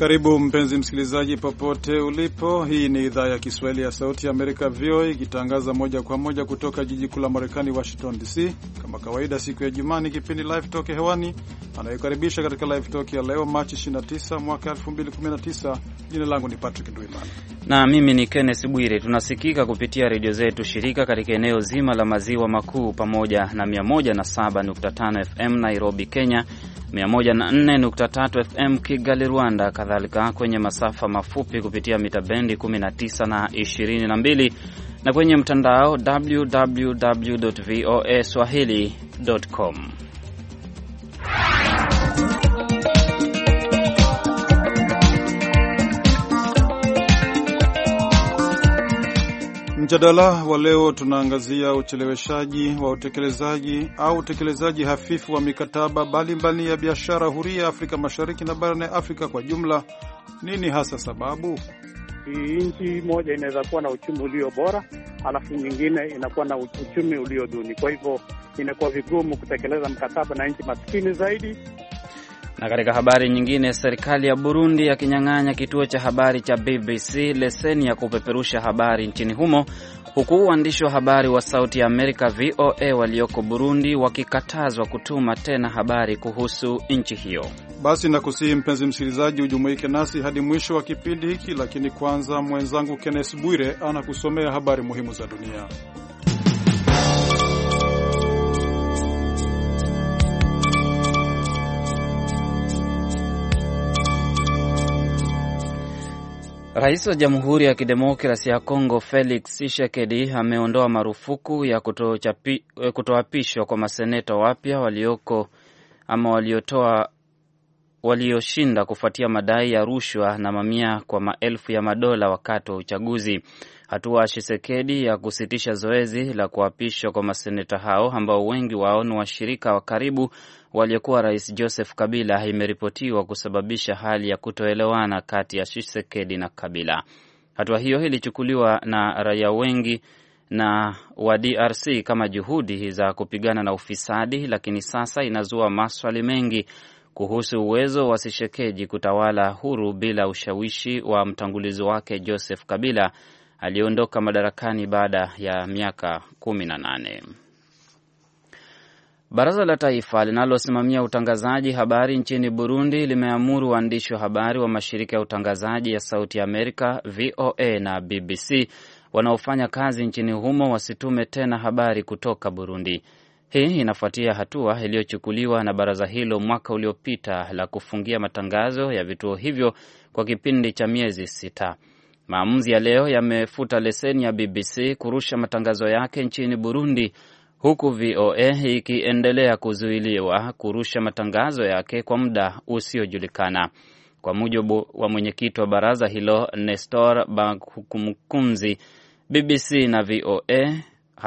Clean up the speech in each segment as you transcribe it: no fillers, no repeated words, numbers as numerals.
Karibu mpenzi msikilizaji popote ulipo. Hii ni idhaa ya Kiswahili ya Sauti ya Amerika VOA ikitangaza moja kwa moja kutoka jiji kuu la Marekani Washington DC. Kama kawaida siku ya Ijumaa ni kipindi Live Talk hewani. Anayekaribisha katika Live Talk ya leo Machi 29 mwaka 2019. Jina langu ni Patrick Ndwimana. Na mimi ni Kenneth Bwire. Tunasikika kupitia redio zetu shirika katika eneo zima la maziwa makuu pamoja na 107.5 FM Nairobi, Kenya, 104.3 FM Kigali, Rwanda, kadhalika kwenye masafa mafupi kupitia mita bendi 19 na 22 na kwenye mtandao www.voaswahili.com. Mjadala wa leo tunaangazia ucheleweshaji wa utekelezaji hafifu wa mikataba mbalimbali ya biashara huria Afrika Mashariki na barani Afrika kwa jumla. Nini hasa sababu? Nchi moja inaweza kuwa na uchumi ulio bora, alafu nyingine inakuwa na uchumi ulio duni. Kwa hivyo inakuwa vigumu kutekeleza mkataba na nchi maskini zaidi. Na katika habari nyingine, serikali ya Burundi yakinyang'anya kituo cha habari cha BBC leseni ya kupeperusha habari nchini humo, huku waandishi wa habari wa Sauti ya Amerika VOA walioko Burundi wakikatazwa kutuma tena habari kuhusu nchi hiyo. Basi nakusihi mpenzi msikilizaji ujumuike nasi hadi mwisho wa kipindi hiki, lakini kwanza mwenzangu Kenneth Bwire anakusomea habari muhimu za dunia. Rais wa Jamhuri ya Kidemokrasia ya Kongo Felix Tshisekedi ameondoa marufuku ya kutoapishwa kwa maseneta wapya walioshinda kufuatia madai ya rushwa na mamia kwa maelfu ya madola wakati wa uchaguzi. Hatua ya Tshisekedi ya kusitisha zoezi la kuapishwa kwa maseneta hao ambao wengi wao ni washirika wa karibu waliokuwa Rais Joseph Kabila imeripotiwa kusababisha hali ya kutoelewana kati ya Tshisekedi na Kabila. Hatua hiyo ilichukuliwa na raia wengi na wa DRC kama juhudi za kupigana na ufisadi, lakini sasa inazua maswali mengi kuhusu uwezo wa Tshisekedi kutawala huru bila ushawishi wa mtangulizi wake Joseph Kabila aliondoka madarakani baada ya miaka 18. Baraza la Taifa linalosimamia utangazaji habari nchini Burundi limeamuru waandishi wa habari wa mashirika ya utangazaji ya Sauti ya Amerika VOA na BBC wanaofanya kazi nchini humo wasitume tena habari kutoka Burundi. Hii inafuatia hatua iliyochukuliwa na baraza hilo mwaka uliopita la kufungia matangazo ya vituo hivyo kwa kipindi cha miezi 6. Maamuzi ya leo yamefuta leseni ya BBC kurusha matangazo yake nchini Burundi, huku VOA ikiendelea kuzuiliwa kurusha matangazo yake kwa muda usiojulikana. Kwa mujibu wa mwenyekiti wa baraza hilo Nestor Bankumukunzi, BBC na VOA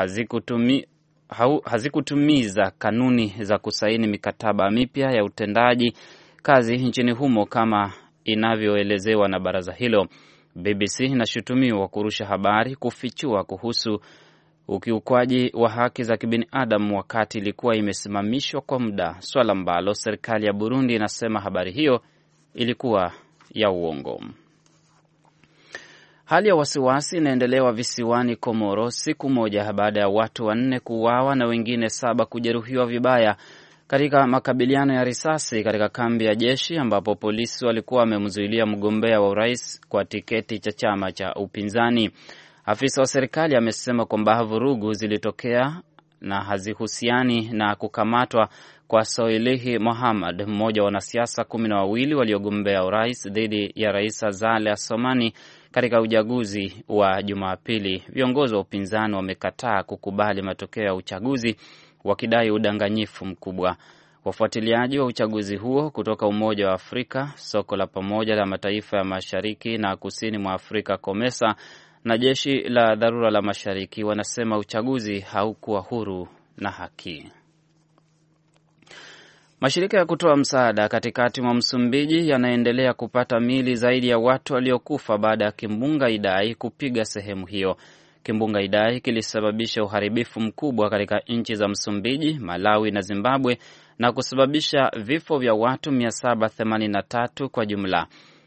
hazikutumiza kanuni za kusaini mikataba mipya ya utendaji kazi nchini humo kama inavyoelezewa na baraza hilo. BBC inashutumiwa kurusha habari kufichua kuhusu ukiukwaji wa haki za kibinadamu wakati ilikuwa imesimamishwa kwa muda, swala ambalo serikali ya Burundi inasema habari hiyo ilikuwa ya uongo. Hali ya wasiwasi inaendelewa visiwani Komoro siku moja baada ya watu 4 kuuawa na wengine 7 kujeruhiwa vibaya katika makabiliano ya risasi katika kambi ya jeshi ambapo polisi walikuwa wamemzuilia mgombea wa urais kwa tiketi cha chama cha upinzani. Afisa wa serikali amesema kwamba vurugu zilitokea na hazihusiani na kukamatwa kwa Soilihi Mohammed, mmoja wa wanasiasa 12 waliogombea urais dhidi ya Rais Azali Assoumani katika uchaguzi wa Jumapili. Viongozi wa upinzani wamekataa kukubali matokeo ya uchaguzi wakidai udanganyifu mkubwa. Wafuatiliaji wa uchaguzi huo kutoka Umoja wa Afrika, Soko la Pamoja la Mataifa ya Mashariki na Kusini mwa Afrika COMESA na Jeshi la Dharura la Mashariki wanasema uchaguzi haukuwa huru na haki. Mashirika ya kutoa msaada katikati mwa Msumbiji yanaendelea kupata miili zaidi ya watu waliokufa baada ya kimbunga Idai kupiga sehemu hiyo. Kimbunga Idai kilisababisha uharibifu mkubwa katika nchi za Msumbiji, Malawi na Zimbabwe na kusababisha vifo vya watu 783 kwa jumla.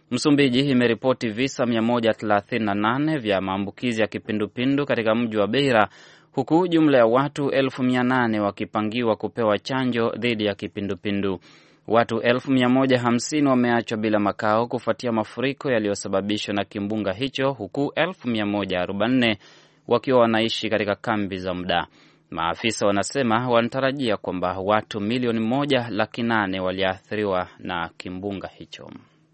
Msumbiji imeripoti visa 138 vya maambukizi ya kipindupindu katika mji wa Beira, huku jumla ya watu 800,000 wakipangiwa kupewa chanjo dhidi ya kipindupindu. Watu 150,000 wameachwa bila makao kufuatia mafuriko yaliyosababishwa na kimbunga hicho, huku 144,000 wakiwa wanaishi katika kambi za muda. Maafisa wanasema wanatarajia kwamba watu milioni 1.8 waliathiriwa na kimbunga hicho.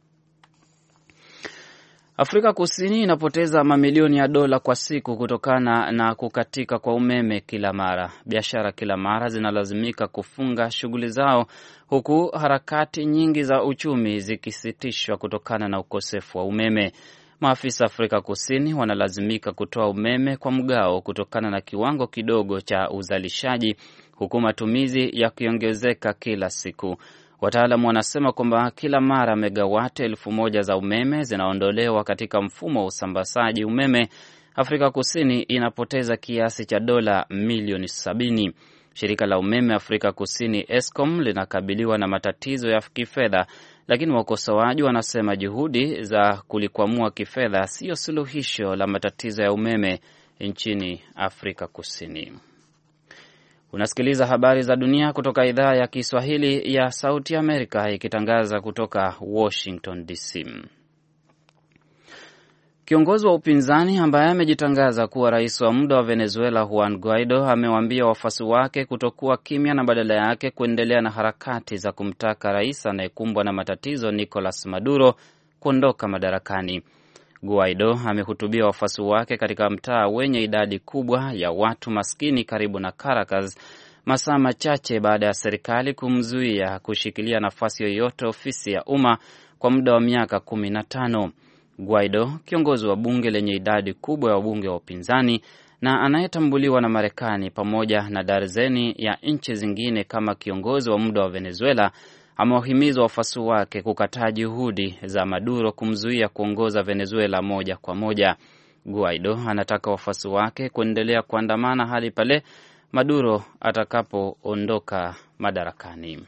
Afrika Kusini inapoteza mamilioni ya dola kwa siku kutokana na kukatika kwa umeme kila mara. Biashara kila mara zinalazimika kufunga shughuli zao, huku harakati nyingi za uchumi zikisitishwa kutokana na ukosefu wa umeme. Maafisa Afrika Kusini wanalazimika kutoa umeme kwa mgao kutokana na kiwango kidogo cha uzalishaji, huku matumizi yakiongezeka kila siku. Wataalamu wanasema kwamba kila mara megawati 1,000 za umeme zinaondolewa katika mfumo wa usambazaji umeme, Afrika Kusini inapoteza kiasi cha dola milioni 70. Shirika la umeme Afrika Kusini Eskom linakabiliwa na matatizo ya kifedha, lakini wakosoaji wanasema juhudi za kulikwamua kifedha sio suluhisho la matatizo ya umeme nchini Afrika Kusini. Unasikiliza habari za dunia kutoka idhaa ya Kiswahili ya Sauti ya Amerika ikitangaza kutoka Washington DC. Kiongozi wa upinzani ambaye amejitangaza kuwa rais wa muda wa Venezuela Juan Guaido amewaambia wafuasi wake kutokuwa kimya na badala yake kuendelea na harakati za kumtaka rais anayekumbwa na matatizo Nicolas Maduro kuondoka madarakani. Guaido amehutubia wafuasi wake katika mtaa wenye idadi kubwa ya watu maskini karibu na Caracas, masaa machache baada ya serikali kumzuia kushikilia nafasi yoyote ofisi ya umma kwa muda wa miaka 15. Guaido, kiongozi wa bunge lenye idadi kubwa ya wabunge wa upinzani na anayetambuliwa na Marekani pamoja na darzeni ya nchi zingine kama kiongozi wa muda wa Venezuela, amewahimiza wafuasi wake kukataa juhudi za Maduro kumzuia kuongoza Venezuela moja kwa moja. Guaido anataka wafuasi wake kuendelea kuandamana hadi pale Maduro atakapoondoka madarakani.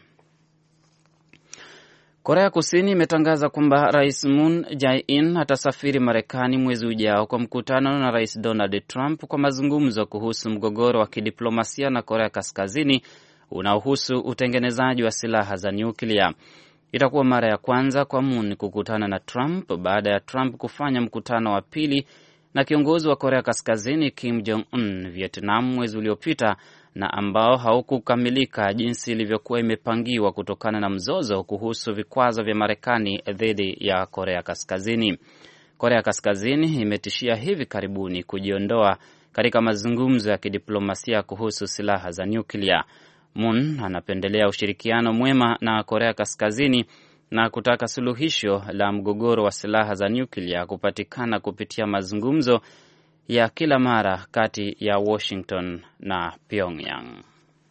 Korea Kusini imetangaza kwamba Rais Moon Jae-in atasafiri Marekani mwezi ujao kwa mkutano na Rais Donald Trump kwa mazungumzo kuhusu mgogoro wa kidiplomasia na Korea Kaskazini unaohusu utengenezaji wa silaha za nyuklia. Itakuwa mara ya kwanza kwa Moon kukutana na Trump baada ya Trump kufanya mkutano wa pili na kiongozi wa Korea Kaskazini Kim Jong-un Vietnam mwezi uliopita, na ambao haukukamilika jinsi ilivyokuwa imepangiwa kutokana na mzozo kuhusu vikwazo vya Marekani dhidi ya Korea Kaskazini. Korea Kaskazini imetishia hivi karibuni kujiondoa katika mazungumzo ya kidiplomasia kuhusu silaha za nyuklia. Moon anapendelea ushirikiano mwema na Korea Kaskazini na kutaka suluhisho la mgogoro wa silaha za nyuklia kupatikana kupitia mazungumzo ya kila mara kati ya Washington na Pyongyang.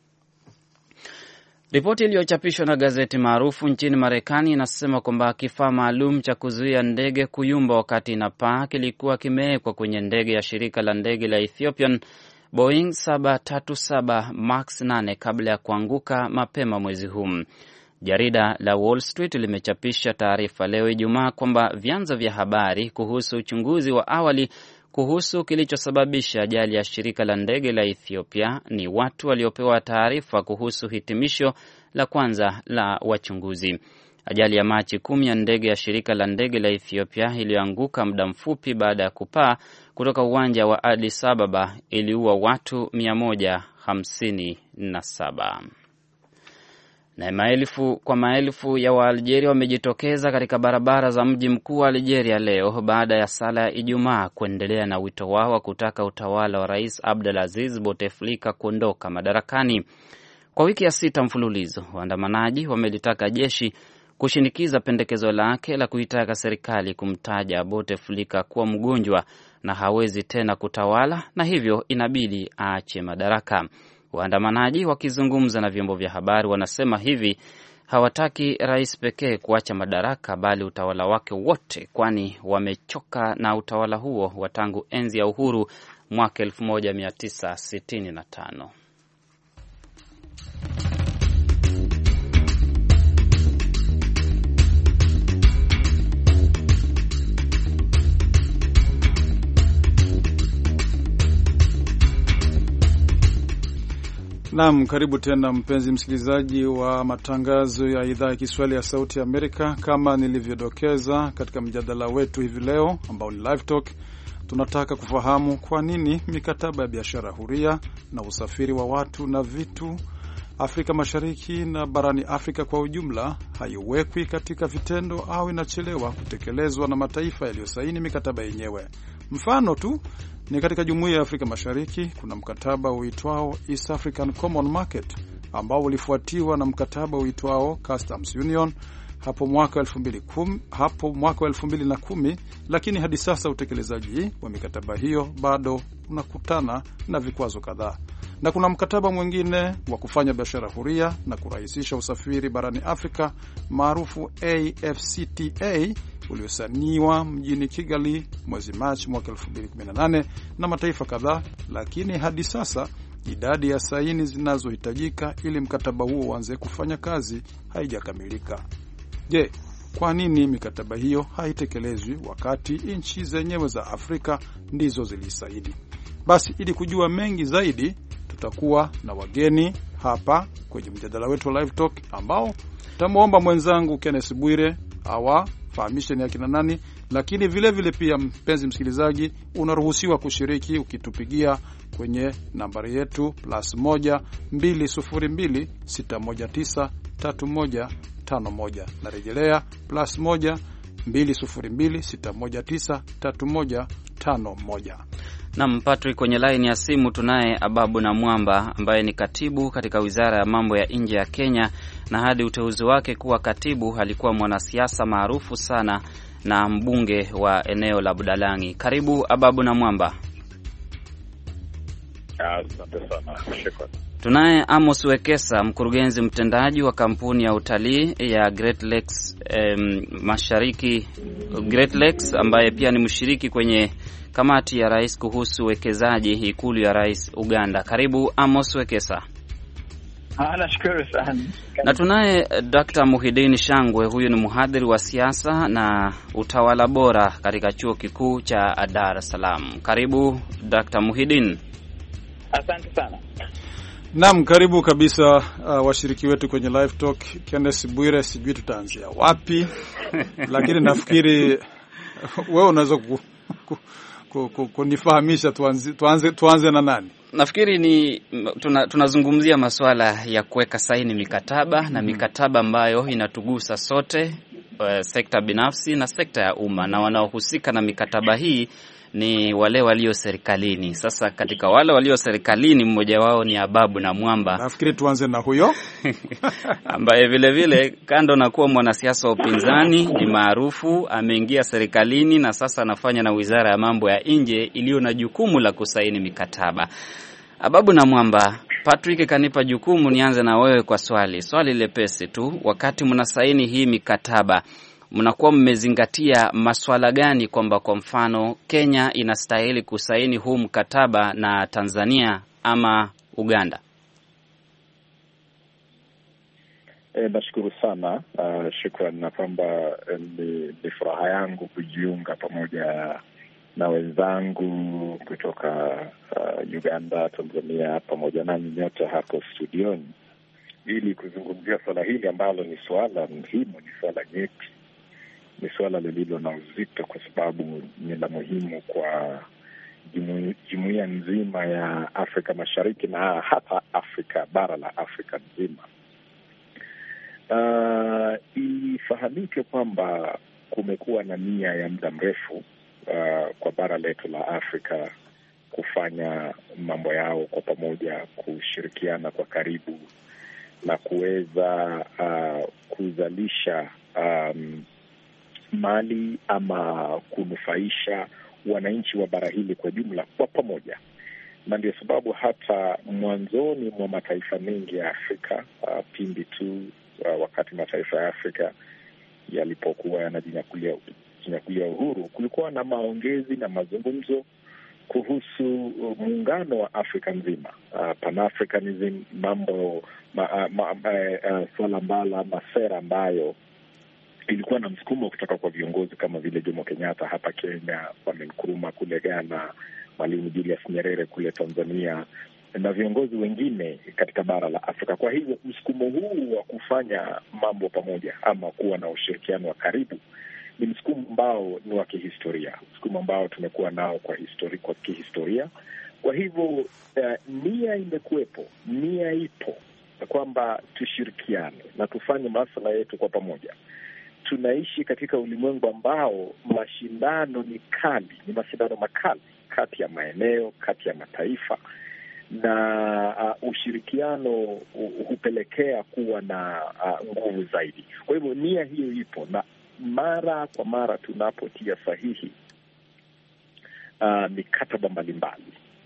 Ripoti iliyochapishwa na gazeti maarufu nchini Marekani inasema kwamba kifaa maalum cha kuzuia ndege kuyumba wakati inapaa kilikuwa kimewekwa kwenye ndege ya shirika la ndege la Ethiopian Boeing 737 Max 8 kabla ya kuanguka mapema mwezi huu. Jarida la Wall Street limechapisha taarifa leo Ijumaa kwamba vyanzo vya habari kuhusu uchunguzi wa awali kuhusu kilichosababisha ajali ya shirika la ndege la Ethiopia ni watu waliopewa taarifa kuhusu hitimisho la kwanza la wachunguzi. Ajali ya Machi 10 ya ndege ya shirika la ndege la Ethiopia iliyoanguka muda mfupi baada ya kupaa kutoka uwanja wa Addis Ababa iliua watu 157. Na maelfu ya Waalgeria wamejitokeza katika barabara za mji mkuu wa Algeria leo baada ya sala ya Ijumaa kuendelea na wito wao wa kutaka utawala wa Rais Abdelaziz Bouteflika kuondoka madarakani. Kwa wiki ya 6 mfululizo, waandamanaji wamelitaka jeshi kushinikiza pendekezo lake la kuitaka serikali kumtaja Bouteflika kuwa mgonjwa na hawezi tena kutawala na hivyo inabidi aache madaraka. Waandamanaji wakizungumza na vyombo vya habari wanasema hivi hawataki rais pekee kuacha madaraka bali utawala wake wote, kwani wamechoka na utawala huo wa tangu enzi ya uhuru mwaka 1965. Naam, karibu tena mpenzi msikilizaji wa matangazo ya idhaa ya Kiswahili ya Sauti ya Amerika. Kama nilivyodokeza katika mjadala wetu hivi leo ambao ni Live Talk, tunataka kufahamu kwa nini mikataba ya biashara huria na usafiri wa watu na vitu Afrika Mashariki na barani Afrika kwa ujumla haiwekwi katika vitendo au inachelewa kutekelezwa na mataifa yaliyosaini mikataba yenyewe. Mfano tu ni katika Jumuiya ya Afrika Mashariki kuna mkataba uitwao East African Common Market ambao ulifuatiwa na mkataba uitwao Customs Union hapo mwaka 2010, lakini hadi sasa utekelezaji wa mikataba hiyo bado unakutana na vikwazo kadhaa. Na kuna mkataba mwingine wa kufanya biashara huria na kurahisisha usafiri barani Afrika maarufu AfCFTA uliosaniwa mjini Kigali mwezi Machi mwaka 2018 na mataifa kadhaa, lakini hadi sasa idadi ya saini zinazohitajika ili mkataba huo uanze kufanya kazi haijakamilika. Je, kwa nini mikataba hiyo haitekelezwi wakati nchi zenyewe za Afrika ndizo zilisaini? Basi ili kujua mengi zaidi tutakuwa na wageni hapa kwenye mjadala wetu wa Live Talk ambao tutamuomba mwenzangu Kenneth Bwire awafahamishe ni akina nani, lakini vile vile pia mpenzi msikilizaji unaruhusiwa kushiriki ukitupigia kwenye nambari yetu +1 202 619 3151. Narejelea +1 202 619 3151. Na Patrick, kwenye line ya simu tunaye Ababu na Mwamba ambaye ni katibu katika Wizara ya Mambo ya Nje ya Kenya, na hadi uteuzi wake kuwa katibu alikuwa mwanasiasa maarufu sana na mbunge wa eneo la Budalangi. Karibu Ababu na Mwamba. Asante sana. Shukrani. Tunaye Amos Wekesa, mkurugenzi mtendaji wa kampuni ya utalii ya Great Lakes Mashariki Great Lakes, ambaye pia ni mshiriki kwenye kamati ya rais kuhusu wekezaji ikulu ya rais Uganda. Karibu Amos Wekesa. Nashukuru sana. Na tunaye Dr. Muhidini Shangwe, huyu ni mhadhiri wa siasa na utawala bora katika chuo kikuu cha Dar es Salaam. Karibu Dr. Muhidini. Asante sana. Naam, karibu kabisa washiriki wetu kwenye Live Talk. Kenneth Bwire, sijui tutaanzia wapi lakini nafikiri wewe unaweza kunifahamisha tuanze na nani? Nafikiri ni tunazungumzia masuala ya kuweka saini mikataba na mikataba ambayo inatugusa sote, sekta binafsi na sekta ya umma, na wanaohusika na mikataba hii ni wale walio serikalini. Sasa katika wale walio serikalini mmoja wao ni Ababu na Mwamba. Nafikiri tuanze na huyo ambaye vile vile kando na kuwa mwanasiasa wa upinzani ni maarufu, ameingia serikalini na sasa anafanya na Wizara ya Mambo ya Nje iliyo na jukumu la kusaini mikataba. Ababu na Mwamba, Patrick kanipa jukumu nianze na wewe kwa swali lepesi tu. Wakati mnasaini hii mikataba, mnakuwa mmezingatia masuala gani, kwamba kwa mfano Kenya inastahili kusaini huu mkataba na Tanzania ama Uganda? Nashukuru sana. Shukrani, na kwamba ni furaha yangu kujiunga pamoja na wenzangu kutoka Uganda, Tanzania, pamoja nanyi nyote hapo studioni ili kuzungumzia swala hili ambalo ni swala muhimu, ni swala nyeti, ni swala lililo na uzito kwa sababu ni la muhimu kwa jumuiya nzima ya Afrika Mashariki na hata Afrika, bara la Afrika nzima. Ifahamike kwamba kumekuwa na nia ya muda mrefu kwa bara letu la Afrika kufanya mambo yao kwa pamoja, kushirikiana kwa karibu na kuweza kuzalisha mali ama kunufaisha wananchi wa bara hili kwa jumla kwa pamoja. Na ndio sababu hata mwanzoni mwa mataifa mengi ya Afrika, pindi tu wakati mataifa ya Afrika yalipokuwa yanajinyakulia uhuru, kulikuwa na maongezi na mazungumzo kuhusu muungano wa Afrika nzima, Pan-Africanism, swala mbala masera ambayo ilikuwa na msukumo kutoka kwa viongozi kama vile Jomo Kenyatta hapa Kenya, Kwame Nkrumah kule Ghana, Mwalimu Julius Nyerere kule Tanzania, na viongozi wengine katika bara la Afrika. Kwa hivyo msukumo huu wa kufanya mambo pamoja ama kuwa na ushirikiano wa karibu ni msukumo ambao ni wa kihistoria, msukumo ambao tumekuwa nao kwa kihistoria. Kwa hivyo nia imekuwepo, nia ipo kwamba tushirikiane na tufanye masuala yetu kwa pamoja. Tunaishi katika ulimwengu ambao mashindano ni kali, ni mashindano makali kati ya maeneo, kati ya mataifa, na ushirikiano hupelekea kuwa na nguvu zaidi. Kwa hivyo nia hiyo ipo, na mara kwa mara tunapotia sahihi mikataba mbalimbali,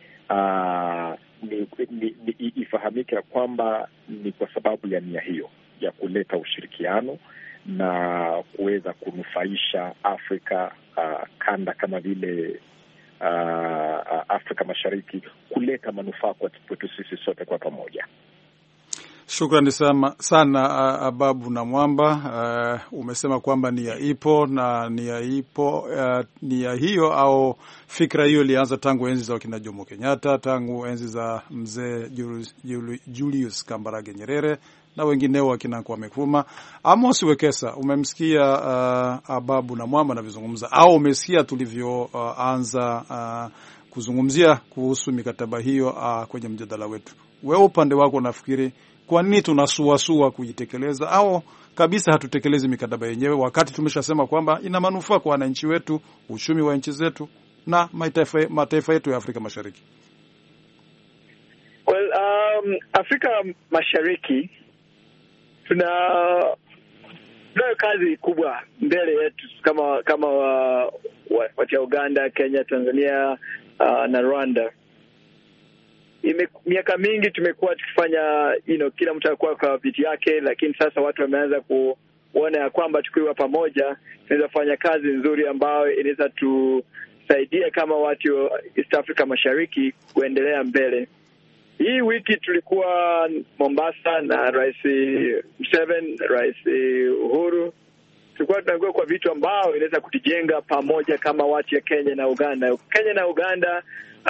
ifahamike ya kwamba ni kwa sababu ya nia hiyo ya kuleta ushirikiano na kuweza kunufaisha Afrika, kanda kama vile Afrika Mashariki, kuleta manufaa kwetu sisi sote kwa pamoja. Shukrani sana Ababu na Mwamba. Umesema kwamba nia ipo, na nia hiyo au fikra hiyo ilianza tangu enzi za wakina Jomo Kenyatta, tangu enzi za mzee Julius Kambarage Nyerere na wengineo wakina Kwame Nkrumah. Amos Wekesa, umemsikia Ababu na Mwamba anavizungumza, au umesikia tulivyoanza kuzungumzia kuhusu mikataba hiyo kwenye mjadala wetu? Wewe upande wako unafikiri kwa nini tunasuasua kujitekeleza au kabisa hatutekelezi mikataba yenyewe, wakati tumeshasema kwamba ina manufaa kwa wananchi wetu, uchumi wa nchi zetu na mataifa yetu ya Afrika Mashariki? Well, Afrika Mashariki tunayo kazi kubwa mbele yetu kama watu wa Uganda, Kenya, Tanzania na Rwanda. Miaka mingi tumekuwa tukifanya kila mtu alikuwa kwa viti yake, lakini sasa watu wameanza kuona ya kwamba tukiwa pamoja tunaweza kufanya kazi nzuri ambayo inaweza tusaidia kama watu wa East Africa Mashariki kuendelea mbele. Hii wiki tulikuwa Mombasa na Rais Museveni, Rais Uhuru. Tulikuwa tunaongea kwa vitu ambao inaweza kutujenga pamoja kama watu ya Kenya na Uganda. Kenya na Uganda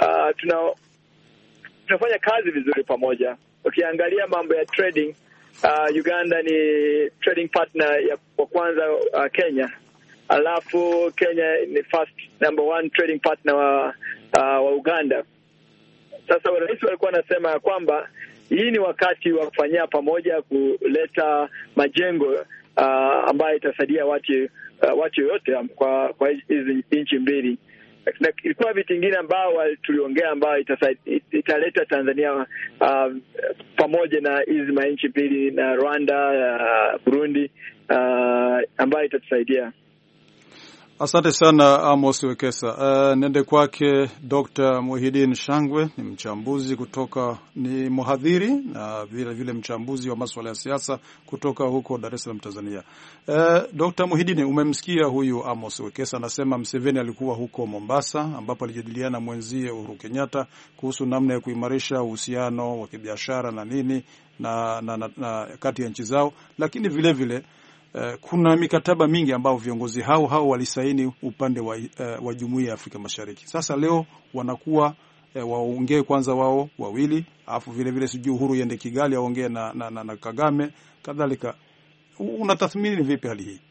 tunafanya kazi vizuri pamoja. Ukiangalia mambo ya trading, Uganda ni trading partner ya kwanza Kenya. Alafu Kenya ni number 1 trading partner wa Uganda. Sasa rais walikuwa anasema ya kwamba hii ni wakati wa kufanyia pamoja, kuleta majengo ambayo itasaidia watu yote kwa hizi nchi mbili. Na ilikuwa vitu vingine ambao tuliongea ambao italeta Tanzania pamoja na hizi manchi mbili na Rwanda, Burundi, ambayo itatusaidia. Asante sana Amos Wekesa. Nende kwake Dr. Muhyiddin Shangwe, ni mchambuzi ni mhadhiri na vile mchambuzi wa masuala ya siasa kutoka huko Dar es Salaam, Tanzania. Dr. Muhyiddin, umemsikia huyu Amos Wekesa anasema Museveni alikuwa huko Mombasa ambapo alijadiliana mwenzie Uhuru Kenyatta kuhusu namna ya kuimarisha uhusiano wa kibiashara na nini na kati ya nchi zao, lakini vile kuna mikataba mingi ambao viongozi hao walisaini upande wa Jumuiya ya Afrika Mashariki. Sasa leo wanakuwa waongee kwanza wao wawili, alafu vile sijui Uhuru yende Kigali aongee na Kagame kadhalika. Unatathmini vipi hali hii?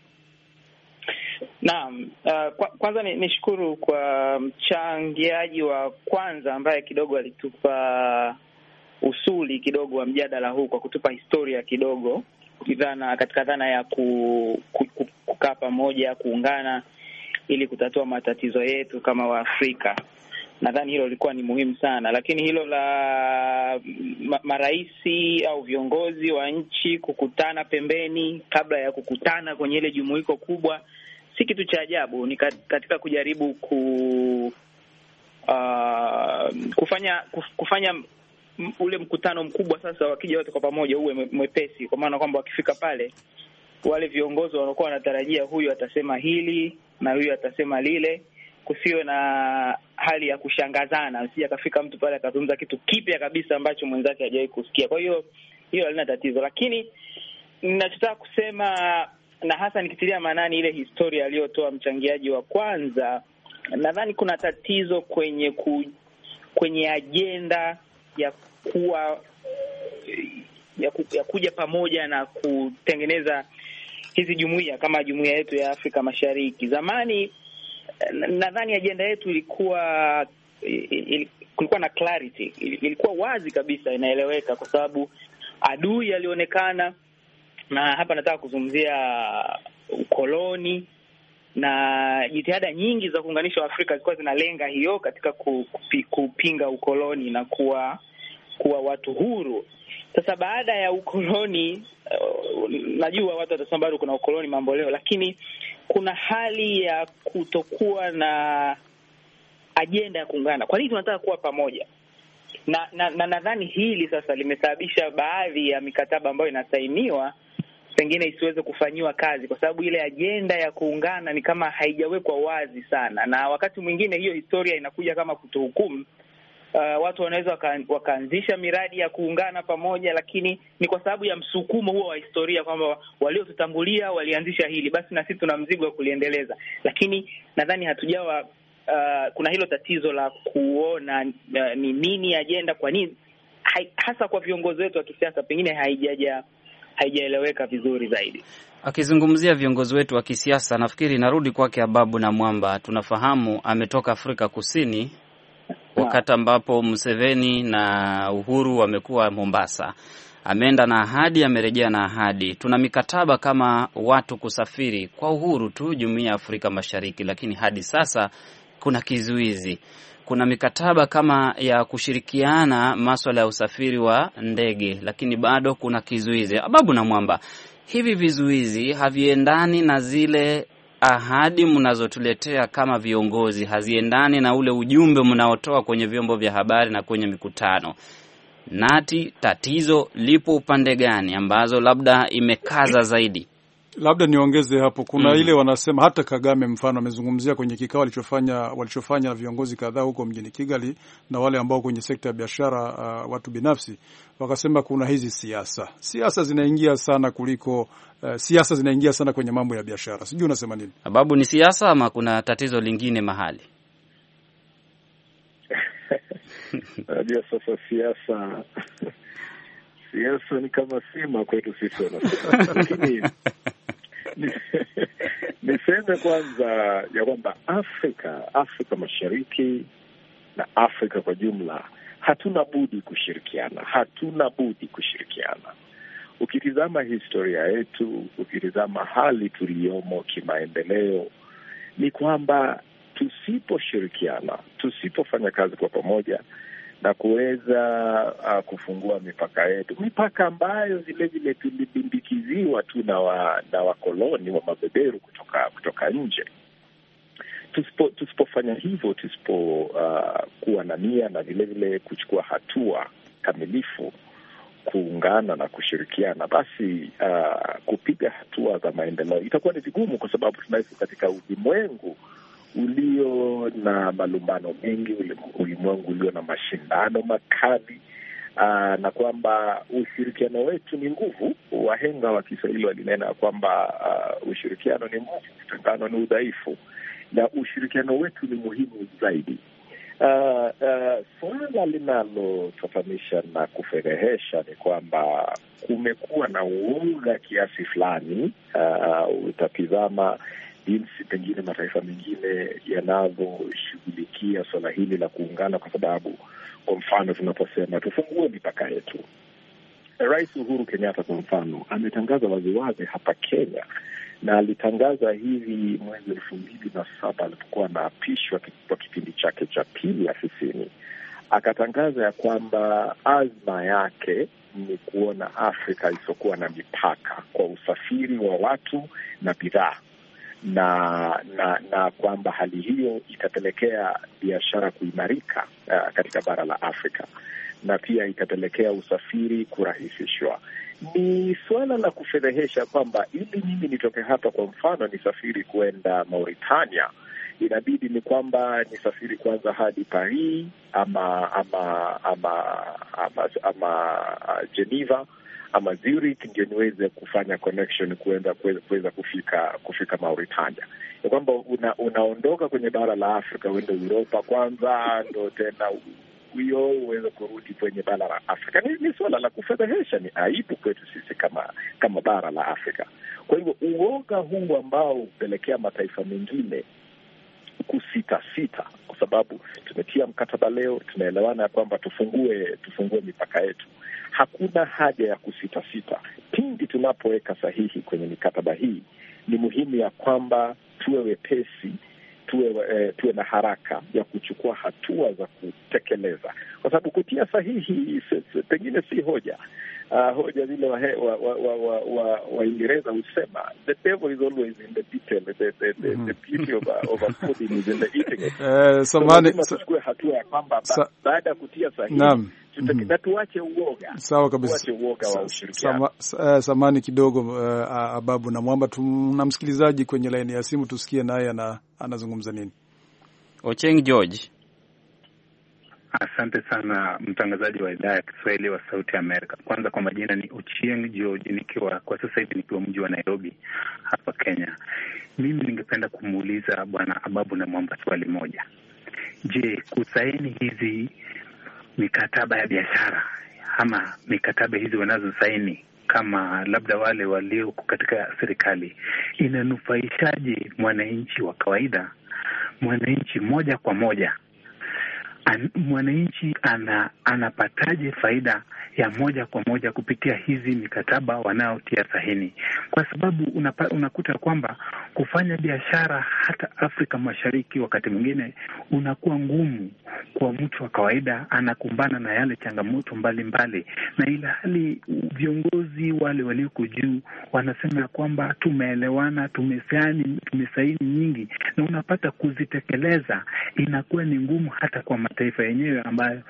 Naam, kwanza nishukuru kwa mchangiaji wa kwanza ambaye kidogo alitupa usuli kidogo wa mjadala huu kwa kutupa historia kidogo katika dhana ya kukaa pamoja, kuungana ili kutatua matatizo yetu kama Waafrika. Nadhani hilo lilikuwa ni muhimu sana, lakini hilo la maraisi au viongozi wa nchi kukutana pembeni kabla ya kukutana kwenye ile jumuiko kubwa si kitu cha ajabu. Ni katika kujaribu kufanya ule mkutano mkubwa sasa wakija wote kwa pamoja uwe mwepesi, kwa maana kwamba wakifika pale wale viongozi wanakuwa wanatarajia huyu atasema hili na huyu atasema lile, kusiwe na hali ya kushangazana, usije akafika mtu pale akazungumza kitu kipya kabisa ambacho mwenzake hajawahi kusikia. Kwa hiyo halina tatizo, lakini ninachotaka kusema, na hasa nikitilia maanani ile historia aliyotoa mchangiaji wa kwanza, nadhani kuna tatizo kwenye ajenda ya kuja pamoja na kutengeneza hizi jumuiya kama jumuiya yetu ya Afrika Mashariki. Zamani nadhani ajenda yetu kulikuwa na clarity, ilikuwa wazi kabisa, inaeleweka, kwa sababu adui alionekana, na hapa nataka kuzungumzia ukoloni, na jitihada nyingi za kuunganisha Afrika zilikuwa zinalenga hiyo katika kupinga ukoloni na kuwa watu huru. Sasa baada ya ukoloni, najua watu watasema bado kuna ukoloni mambo leo, lakini kuna hali ya kutokuwa na ajenda ya kuungana. Kwa nini tunataka kuwa pamoja? Na nadhani hili sasa limesababisha baadhi ya mikataba ambayo inasainiwa pengine isiweze kufanyiwa kazi, kwa sababu ile ajenda ya kuungana ni kama haijawekwa wazi sana, na wakati mwingine hiyo historia inakuja kama kutohukumu. Watu wanaweza wakaanzisha miradi ya kuungana pamoja, lakini ni kwa sababu ya msukumo huo wa historia kwamba waliotutangulia walianzisha hili, basi na sisi tuna mzigo wa kuliendeleza. Lakini nadhani hatujawa kuna hilo tatizo la kuona ni nini ajenda, kwa nini hasa kwa viongozi wetu wa kisiasa pengine haijaeleweka vizuri zaidi. Akizungumzia viongozi wetu wa kisiasa, nafikiri narudi kwake Ababu na Mwamba. Tunafahamu ametoka Afrika Kusini wakati ambapo Museveni na Uhuru wamekuwa Mombasa. Ameenda na ahadi, amerejea na ahadi. Tuna mikataba kama watu kusafiri kwa uhuru tu Jumuiya ya Afrika Mashariki, lakini hadi sasa kuna kizuizi. Kuna mikataba kama ya kushirikiana masuala ya usafiri wa ndege, lakini bado kuna kizuizi. Ababu na Mwamba, hivi vizuizi haviendani na zile ahadi mnazotuletea kama viongozi, haziendani na ule ujumbe mnaotoa kwenye vyombo vya habari na kwenye mikutano. Nati tatizo lipo upande gani ambazo labda imekaza zaidi? Labda niongeze hapo, kuna ile wanasema hata Kagame mfano amezungumzia kwenye kikao walichofanya viongozi kadhaa huko mjini Kigali na wale ambao kwenye sekta ya biashara, watu binafsi, wakasema kuna hizi siasa zinaingia sana kuliko siasa zinaingia sana kwenye mambo ya biashara. Sijui unasema nini? Sababu ni siasa ama kuna tatizo lingine mahali? Ndio, sasa siasa ni kama sima kwetu sisi wanasema. Lakini niseme kwanza ya kwamba Afrika Mashariki na Afrika kwa jumla hatuna budi kushirikiana. Ukitizama historia yetu, ukitizama hali tuliyomo kimaendeleo, ni kwamba tusiposhirikiana, tusipofanya kazi kwa pamoja na kuweza kufungua mipaka yetu, mipaka ambayo vile vile tulibindikiziwa tu na wakoloni wa mabeberu kutoka nje. Tusipofanya hivyo, kuwa na nia na vile vile kuchukua hatua kamilifu kuungana na kushirikiana, basi kupiga hatua za maendeleo itakuwa ni vigumu, kwa sababu tunaishi katika ulimwengu ulio na malumbano mengi, ulimwengu ulio na mashindano makali, na kwamba ushirikiano wetu ni nguvu. Wahenga wa Kiswahili walinena kwamba ushirikiano ni nguvu, utengano ni udhaifu, na ushirikiano wetu ni muhimu zaidi. Swala linalotatanisha na kufedhehesha ni kwamba kumekuwa na uoga kiasi fulani. Utatizama jinsi pengine mataifa mengine yanavyoshughulikia swala hili la kuungana, kwa sababu kwa mfano tunaposema tufungue mipaka yetu, Rais Uhuru Kenyatta kwa mfano ametangaza waziwazi hapa Kenya, na alitangaza hivi mwezi 2007 alipokuwa anaapishwa kwa kipindi chake cha pili afisini, akatangaza ya kwamba azma yake ni kuona Afrika isokuwa na mipaka kwa usafiri wa watu na bidhaa, na kwamba hali hiyo itapelekea biashara kuimarika katika bara la Afrika, na pia itapelekea usafiri kurahisishwa. Ni suala la kufedhehesha kwamba ili mimi nitoke hapa kwa mfano nisafiri kwenda Mauritania, inabidi ni kwamba nisafiri kwanza hadi Paris ama Geneva ama Zurich ndio niweze kufanya connection kuweza kufika Mauritania. Ni kwamba unaondoka kwenye bara la Afrika uende Europa kwanza, ndio tena huyo uweze kurudi kwenye bara la Afrika. Ni suala la kufedhehesha, ni aibu kwetu sisi kama bara la Afrika. Kwa hivyo uoga huu ambao hupelekea mataifa mengine kusita, kwa sababu tumetia mkataba leo, tunaelewana ya kwamba tufungue mipaka yetu. Hakuna haja ya kusita. Pindi tunapoweka sahihi kwenye mikataba hii, ni muhimu ya kwamba tuwe wepesi, tuwe na haraka ya kuchukua hatua za kutekeleza, kwa sababu kutia sahihi pengine si hoja. Hoja vile Waingereza husema the devil is always in the detail, the beauty of a food is in the eating it. Samani, tuchukue hatua ya kwamba baada ya kutia sahihi na tuache uoga. Sawa kabisa. Tuache uoga wa ushirikiano. Samani kidogo, Ababu na Mwamba, tuna msikilizaji kwenye laini ya simu, tusikie naye anazungumza nini. Ocheng George. Asante sana mtangazaji wa idhaa ya Kiswahili wa Sauti Amerika. Kwanza kwa majina ni Ochieng George, kwa sasa hivi nikiwa mji wa Nairobi hapa Kenya. Mimi ningependa kumuuliza Bwana Ababu na Mwamba swali moja. Je, kusaini hizi mikataba ya biashara ama mikataba hizi wanazosaini kama labda wale walio katika serikali, inanufaishaje mwananchi wa kawaida, mwananchi moja kwa moja? Mwananchi anapataje faida ya moja kwa moja kupitia hizi mikataba wanaotia sahini? Kwa sababu unakuta kwamba kufanya biashara hata Afrika Mashariki wakati mwingine unakuwa ngumu kwa mtu wa kawaida, anakumbana na yale changamoto mbalimbali, na ila hali viongozi wale walioko juu wanasema kwamba tumeelewana, tumesaini nyingi, na unapata kuzitekeleza inakuwa ni ngumu hata kwa mataifa yenyewe ambayo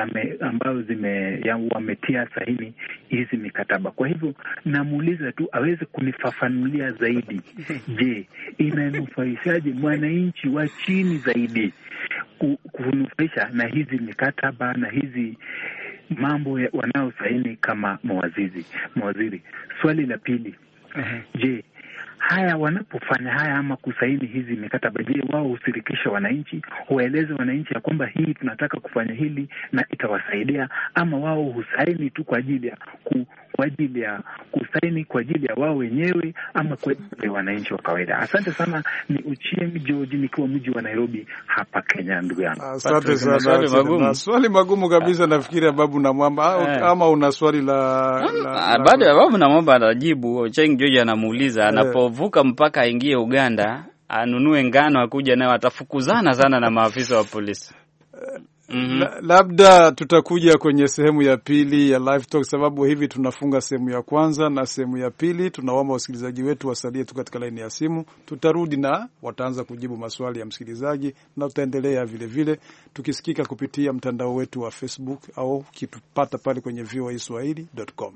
wametia sahini hizi mikataba. Kwa hivyo namuuliza tu aweze kunifafanulia zaidi. Je, inanufaishaje mwananchi wa chini zaidi kunufaisha na hizi mikataba na hizi mambo wanaosaini kama mawaziri? Swali la pili, je, haya wanapofanya haya ama kusaini hizi mikataba, je, wao hushirikisha wananchi, hueleze wananchi ya kwamba hii tunataka kufanya hili na itawasaidia, ama wao husaini tu kwa ajili ya kusaini kwa ajili ya wao wenyewe ama kwa ajili ya wananchi wa kawaida? Asante sana. Ni Ochieng George nikiwa mji wa Nairobi hapa Kenya, ndugu yangu. Asante sana. Swali magumu kabisa, nafikiri Babu na Mwamba ama una swali la baada ya Babu na Mwamba anajibu. Ochieng George anamuuliza anapovuka mpaka aingie Uganda anunue ngano akuja nayo, atafukuzana sana na maafisa wa polisi. Labda tutakuja kwenye sehemu ya pili ya live talk, sababu hivi tunafunga sehemu ya kwanza na sehemu ya pili. Tunaomba wasikilizaji wetu wasalie tu katika laini ya simu. Tutarudi na wataanza kujibu maswali ya msikilizaji, na tutaendelea vile vile tukisikika kupitia mtandao wetu wa Facebook au kitupata pale kwenye voaswahili.com.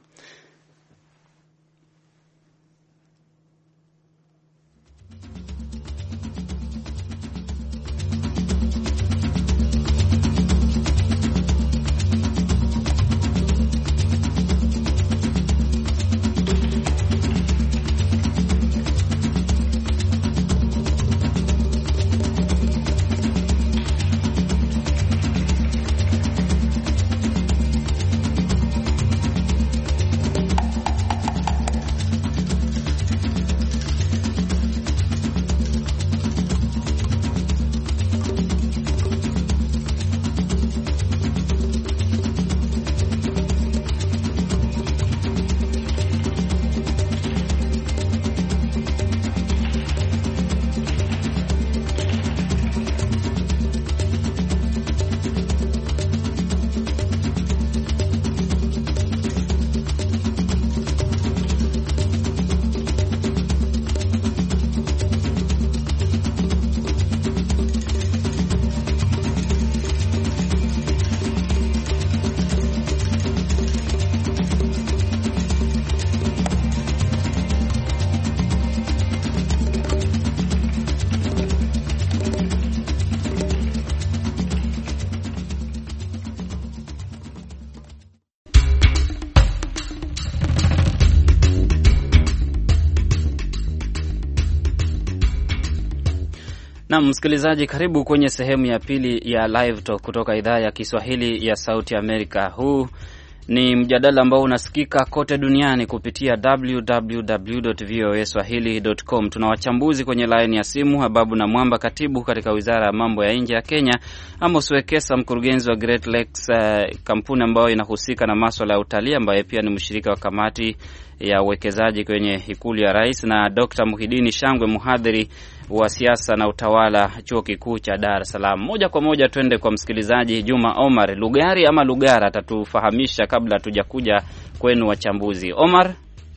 Na msikilizaji, karibu kwenye sehemu ya pili ya Live Talk kutoka idhaa ya Kiswahili ya Sauti Amerika. Huu ni mjadala ambao unasikika kote duniani kupitia www.voaswahili.com. Tuna wachambuzi kwenye line ya simu: Hababu na Mwamba, katibu katika Wizara ya Mambo ya Nje ya Kenya; Amos Wekesa, mkurugenzi wa Great Lakes, kampuni ambayo inahusika na masuala ya utalii, ambaye pia ni mshirika wa kamati ya uwekezaji kwenye ikulu ya rais; na Dr. Muhidini Shangwe, mhadhiri wa siasa na utawala, chuo kikuu cha Dar es Salaam. Moja kwa moja twende kwa msikilizaji Juma Omar Lugari ama Lugara, atatufahamisha kabla tujakuja kwenu wachambuzi. Omar.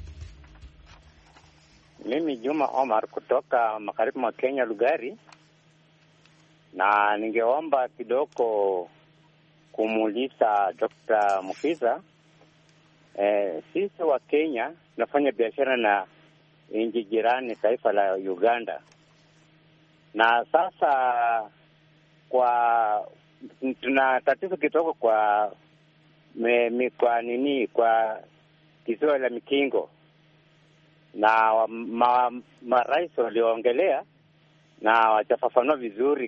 Mimi Juma Omar kutoka magharibi mwa Kenya, Lugari, na ningeomba kidogo kumuuliza Dr. Mukiza. Sisi wa Kenya tunafanya biashara na nchi jirani, taifa la Uganda, na sasa tuna tatizo kidogo kwa kisiwa la Mikingo, na marais walioongelea na wachafafanua vizuri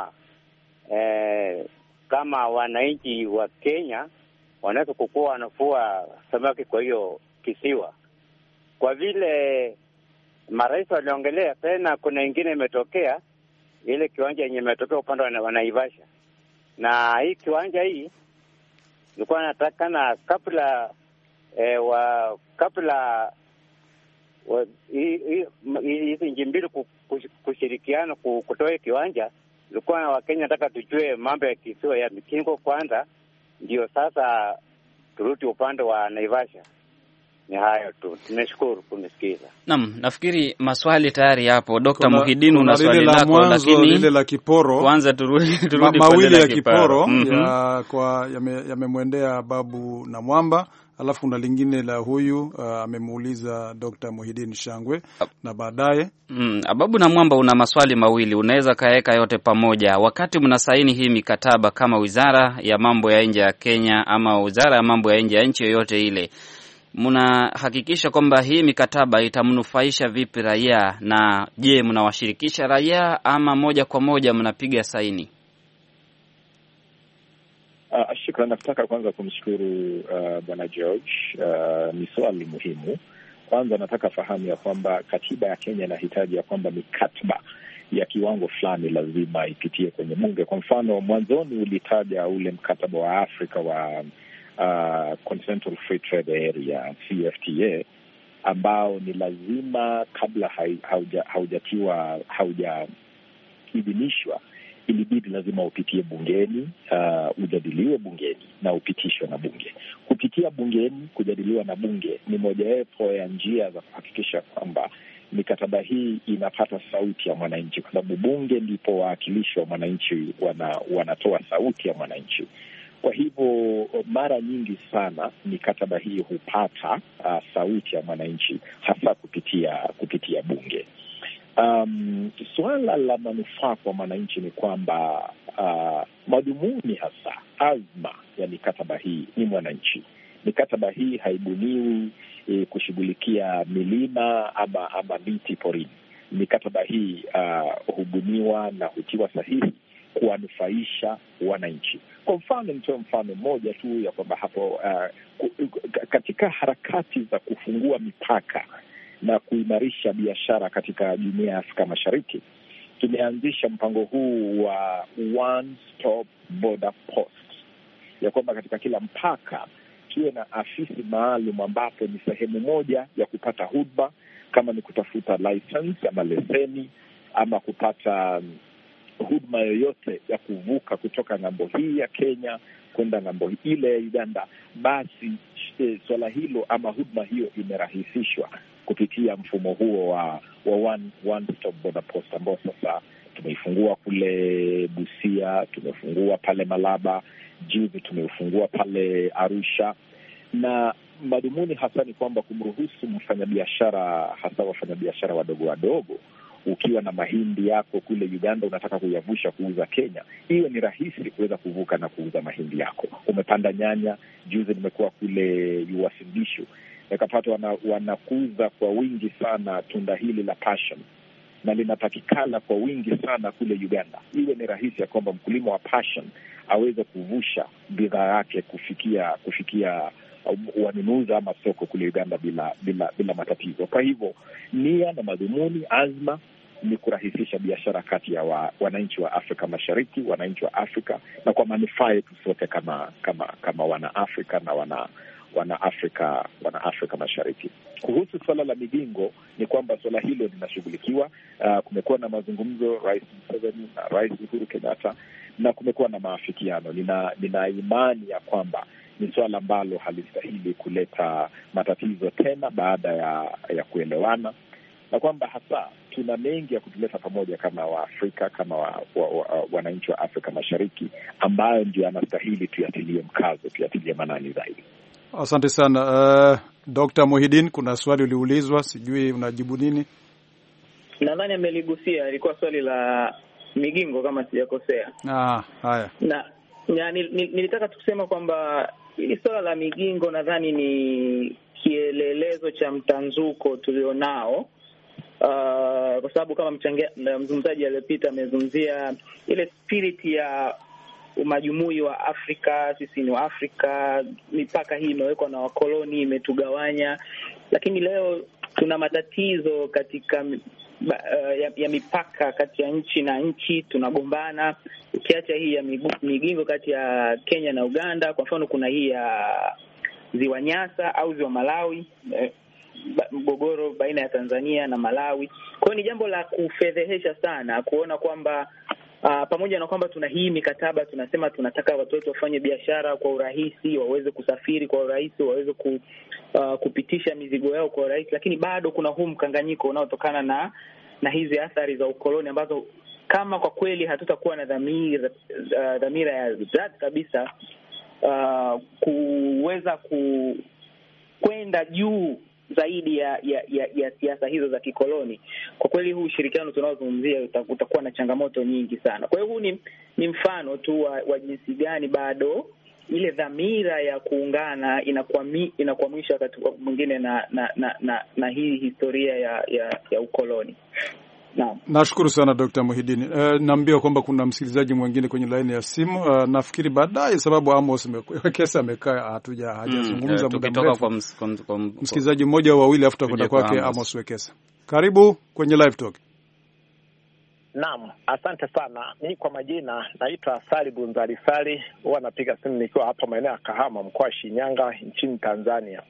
kama wananchi wa Kenya wanaweza kukua wanafua samaki kwa hiyo kisiwa. Kwa vile marais waliongelea, tena kuna ingine imetokea, ile kiwanja yenye imetokea upande wa Naivasha. Na hii kiwanja hii nilikuwa nataka na kabla hizi nchi mbili kushirikiana kutoa kiwanja, nilikuwa na Wakenya nataka tujue mambo ya kisiwa ya Mikingo kwanza, ndio sasa turudi upande wa Naivasha. Ni hayo tu. Nimeshukuru kunisikiza. Naam, nafikiri maswali tayari hapo. Dr. Muhidini, una swali lako, lakini lile la Kiporo kwanza turudi mawili ya Kiporo yamemwendea Babu na Mwamba, alafu na lingine la huyu amemuuliza Dr. Muhidini Shangwe na baadaye Babu na Mwamba. Una maswali mawili, unaweza kaeka yote pamoja. Wakati mnasaini hii mikataba kama Wizara ya Mambo ya Nje ya Kenya ama Wizara ya Mambo ya Nje ya nchi yoyote ile, mnahakikisha kwamba hii mikataba itamnufaisha vipi raia? Na je, mnawashirikisha raia ama moja kwa moja mnapiga saini? Shukrani. Nataka kwanza kumshukuru Bwana George. Ni swali muhimu. Kwanza nataka fahamu ya kwamba katiba ya Kenya inahitaji ya kwamba mikataba ya kiwango fulani lazima ipitie kwenye bunge. Kwa mfano, mwanzoni ulitaja ule mkataba wa Afrika wa Continental Free Trade Area, CFTA, ambao ni lazima kabla haujaidhinishwa ilibidi lazima upitie bungeni, ujadiliwe bungeni na upitishwe na bunge. Kupitia bungeni, kujadiliwa na bunge ni mojawapo ya njia za kuhakikisha kwamba mikataba hii inapata sauti ya mwananchi, kwa sababu bunge ndipo wawakilishi wa mwananchi wanatoa sauti ya mwananchi. Kwa hivyo mara nyingi sana mikataba hii hupata sauti ya mwananchi hasa kupitia bunge. Suala la manufaa kwa mwananchi ni kwamba madhumuni hasa azma ya mikataba hii ni mwananchi. Mikataba hii haibuniwi kushughulikia milima ama miti porini. Mikataba hii hubuniwa na hutiwa sahihi kuwanufaisha wananchi. Kwa mfano, nitoe mfano mmoja tu ya kwamba hapo katika harakati za kufungua mipaka na kuimarisha biashara katika Jumuiya ya Afrika Mashariki, tumeanzisha mpango huu wa One Stop Border Post, ya kwamba katika kila mpaka tuwe na afisi maalum ambapo ni sehemu moja ya kupata huduma, kama ni kutafuta license ama leseni ama kupata huduma yoyote ya kuvuka kutoka ng'ambo hii ya Kenya kwenda ng'ambo ile ya Uganda, basi swala hilo ama huduma hiyo imerahisishwa kupitia mfumo huo wa one stop border post, ambao sasa tumeifungua kule Busia, tumefungua pale Malaba, juzi tumeufungua pale Arusha. Na madhumuni hasa ni kwamba kumruhusu mfanyabiashara, hasa wafanyabiashara wadogo, ukiwa na mahindi yako kule Uganda unataka kuyavusha kuuza Kenya, hiyo ni rahisi kuweza kuvuka na kuuza mahindi yako. Umepanda nyanya, juzi nimekuwa kule Uasin Gishu, nikapata wanakuza kwa wingi sana tunda hili la passion, na linatakikana kwa wingi sana kule Uganda. Iwe ni rahisi ya kwamba mkulima wa passion aweze kuvusha bidhaa yake kufikia wanunuzi ama soko kule Uganda bila matatizo. Kwa hivyo nia na madhumuni, azma ni kurahisisha biashara kati ya wananchi wa Afrika Mashariki, wananchi wa Afrika, na kwa manufaa yetu sote kama wana Afrika na wana Afrika Mashariki. Kuhusu swala la migingo, ni kwamba swala hilo linashughulikiwa. Kumekuwa na mazungumzo, Rais Museveni na Rais Uhuru Kenyatta, na kumekuwa na maafikiano. Nina imani ya kwamba ni swala ambalo halistahili kuleta matatizo tena baada ya kuelewana, na kwamba hasa tuna mengi ya kutuleta pamoja kama Waafrika, kama wananchi wa Afrika Mashariki, ambayo ndio anastahili tuyatilie mkazo, tuyatilie manani zaidi. Asante sana. Dr. Muhidin, kuna swali uliulizwa, sijui unajibu nini? Nadhani ameligusia, ilikuwa swali la migingo kama sijakosea. Haya. Na nilitaka kusema kwamba hili swala la migingo nadhani ni kielelezo cha mtanzuko tulionao, kwa sababu kama mzungumzaji aliyepita amezungumzia ile spirit ya umajumui wa Afrika, sisi ni wa Afrika, mipaka hii imewekwa na wakoloni, imetugawanya, lakini leo tuna matatizo katika ya mipaka kati ya nchi na nchi, tunagombana. Ukiacha hii ya migingo kati ya Kenya na Uganda, kwa mfano kuna hii ya Ziwa Nyasa au Ziwa Malawi, mgogoro baina ya Tanzania na Malawi. Kwa hiyo ni jambo la kufedhehesha sana kuona kwamba pamoja na kwamba tuna hii mikataba, tunasema tunataka watu wetu wafanye biashara kwa urahisi, waweze kusafiri kwa urahisi, waweze kupitisha mizigo yao kwa urahisi, lakini bado kuna huu mkanganyiko unaotokana na hizi athari za ukoloni, ambazo kama kwa kweli hatutakuwa na dhamira ya dhati kabisa kuweza kwenda juu zaidi ya siasa hizo za kikoloni, kwa kweli huu ushirikiano tunaozungumzia utakuwa na changamoto nyingi sana. Kwa hiyo huu ni mfano tu wa jinsi gani bado ile dhamira ya kuungana inakwamisha wakati mwingine na hii historia ya ukoloni. Nashukuru sana Dr. Muhidini. Naambia kwamba kuna msikilizaji mwingine kwenye laini ya simu. Nafikiri baadaye, sababu Amos kesa amekaa hajazungumza muda mrefu. Msikilizaji mmoja au wawili afuta kwenda kwake Amos Wekesa. Karibu kwenye live talk. Naam, asante sana. Mimi kwa majina naitwa Sali Bunzali Sali, huwa napiga simu nikiwa hapa maeneo ya Kahama, mkoa wa Shinyanga, nchini Tanzania.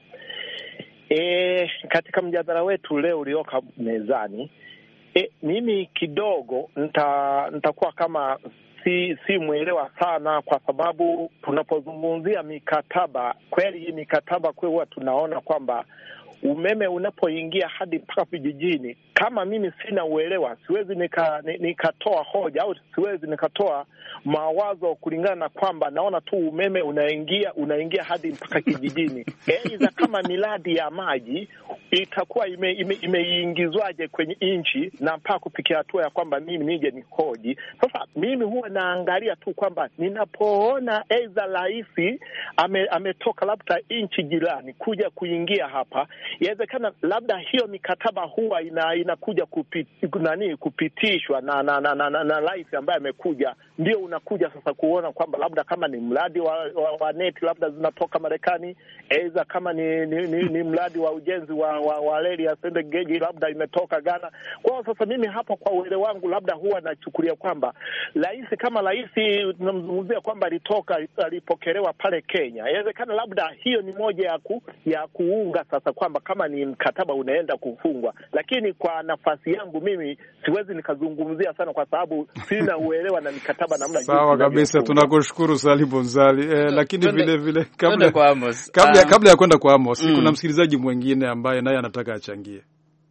Katika mjadala wetu leo ulioka mezani, mimi kidogo nitakuwa kama si muelewa sana, kwa sababu tunapozungumzia mikataba, kweli hii mikataba kwa huwa tunaona kwamba umeme unapoingia hadi mpaka vijijini, kama mimi sina uelewa, siwezi nikatoa hoja au siwezi nikatoa mawazo kulingana na kwamba naona tu umeme unaingia hadi mpaka kijijini. Aidha kama miradi ya maji itakuwa imeingizwaje kwenye nchi na mpaka kufikia hatua ya kwamba mimi nije nikoji. Sasa mimi huwa naangalia tu kwamba ninapoona aidha rais ametoka labda nchi jirani kuja kuingia hapa, inawezekana labda hiyo mikataba huwa inakuja kupitishwa na rais ambaye amekuja, ndio unakuja sasa kuona kwamba labda kama ni mradi wa neti labda zinatoka Marekani, aidha kama ni mradi wa ujenzi wa reli ya Sende Gauge labda imetoka Ghana. Kwa sasa mimi hapa kwa uelewa wangu labda huwa nachukulia kwamba rais tunamzungumzia kwamba alipokelewa pale Kenya, inawezekana labda hiyo ni moja ya kuunga sasa kwamba kama ni mkataba unaenda kufungwa, lakini kwa nafasi yangu mimi siwezi nikazungumzia sana kwa sababu sina uelewa na mikataba namna hiyo. Sawa kabisa, tunakushukuru Sali Bonzali. Lakini vile kabla ya kwenda kwa Amos, kuna msikilizaji mwingine ambaye naye anataka achangie.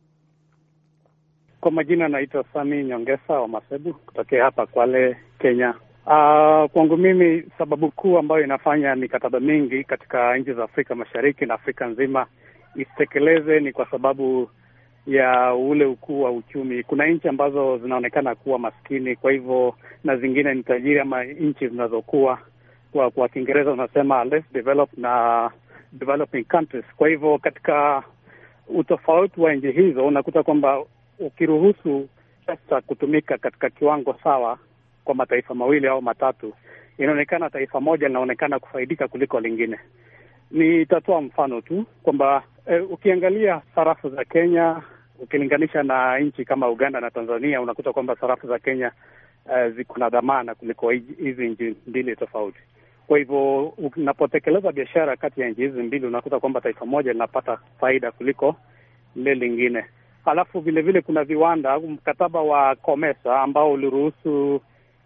Kwa majina naitwa Sami Nyongesa wa Masebu kutokea hapa Kwale, Kenya. Kwangu mimi sababu kuu ambayo inafanya mikataba mingi katika nchi za Afrika Mashariki na Afrika nzima isitekeleze ni kwa sababu ya ule ukuu wa uchumi. Kuna nchi ambazo zinaonekana kuwa maskini, kwa hivyo na zingine ni tajiri, ama nchi zinazokuwa kwa Kiingereza unasema less developed na developing countries. Kwa hivyo katika utofauti wa nchi hizo unakuta kwamba ukiruhusu pesa kutumika katika kiwango sawa kwa mataifa mawili au matatu, inaonekana taifa moja linaonekana kufaidika kuliko lingine. Nitatoa mfano tu kwamba ukiangalia sarafu za Kenya ukilinganisha na nchi kama Uganda na Tanzania, unakuta kwamba sarafu za Kenya ziko na dhamana kuliko hizi nchi mbili tofauti. Kwa hivyo unapotekeleza biashara kati ya nchi hizi mbili, unakuta kwamba taifa moja linapata faida kuliko lile lingine. Halafu vile vile kuna viwanda, mkataba wa COMESA ambao uliruhusu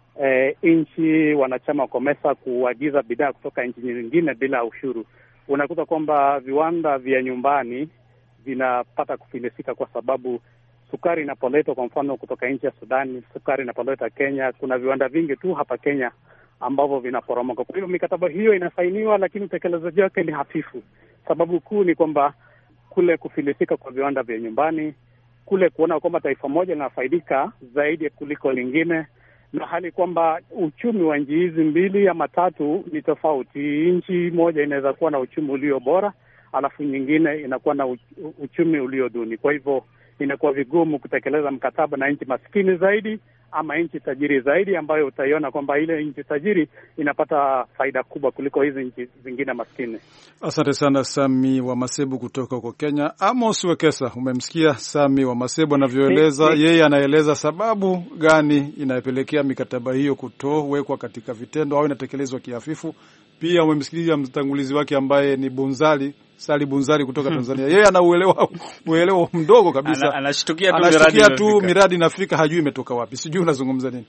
nchi wanachama wa COMESA kuagiza bidhaa kutoka nchi nyingine bila ushuru. Unakuta kwamba viwanda vya nyumbani vinapata kufilisika kwa sababu sukari inapoletwa kwa mfano kutoka nchi ya Sudani, sukari inapoletwa Kenya, kuna viwanda vingi tu hapa Kenya ambavyo vinaporomoka. Kwa hiyo mikataba hiyo inasainiwa, lakini utekelezaji wake ni hafifu. Sababu kuu ni kwamba kule kufilisika kwa viwanda vya nyumbani, kule kuona kwamba taifa moja linafaidika zaidi kuliko lingine, na hali kwamba uchumi wa nchi hizi mbili ama tatu ni tofauti. Nchi moja inaweza kuwa na uchumi ulio bora, alafu nyingine inakuwa na uchumi ulio duni. Kwa hivyo inakuwa vigumu kutekeleza mkataba na nchi maskini zaidi ama nchi tajiri zaidi, ambayo utaiona kwamba ile nchi tajiri inapata faida kubwa kuliko hizi nchi zingine maskini. Asante sana Sami wa Masebu kutoka huko Kenya. Amos Wekesa, umemsikia Sami wa Masebu anavyoeleza. Yeye anaeleza sababu gani inayopelekea mikataba hiyo kutowekwa katika vitendo au inatekelezwa kihafifu. Pia umemsikia mtangulizi wake ambaye ni Sali Bunzali kutoka Tanzania. Yeye ana uelewa mdogo kabisa. Anashtukia tu miradi inafika, hajui imetoka wapi. Sijui unazungumza nini?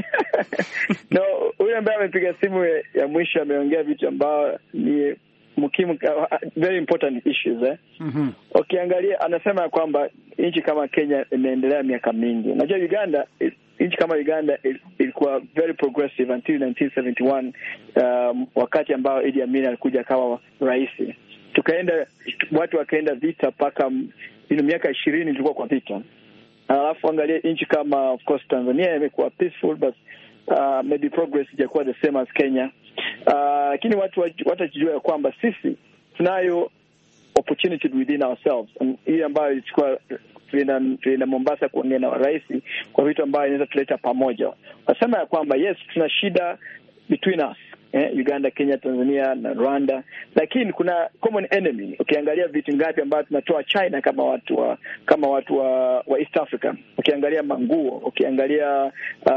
No, huyu ambaye amepiga simu ya mwisho ameongea vitu ambao ni muhimu, very important issues Ukiangalia anasema kwamba nchi kama Kenya imeendelea miaka mingi. Unajua Uganda, nchi kama Uganda ilikuwa very progressive until 1971, wakati ambao Idi Amin alikuja kama rais. Watu wakaenda vita mpaka miaka 20 tulikuwa kwa vita. Alafu angalia nchi kama of course Tanzania imekuwa peaceful, but maybe progress ijakuwa the same as Kenya. Lakini watu watajua kwamba sisi tunayo opportunity within ourselves. Hii ambayo ilikuwa tuina Mombasa kuongea na rais kwa vitu ambavyo inaweza tuleta pamoja. Wasema ya kwamba yes, tuna shida between us. Uganda, Kenya, Tanzania na Rwanda, lakini kuna common enemy. Ukiangalia vitu ngapi ambavyo tunatoa China kama watu wa East Africa, ukiangalia manguo, ukiangalia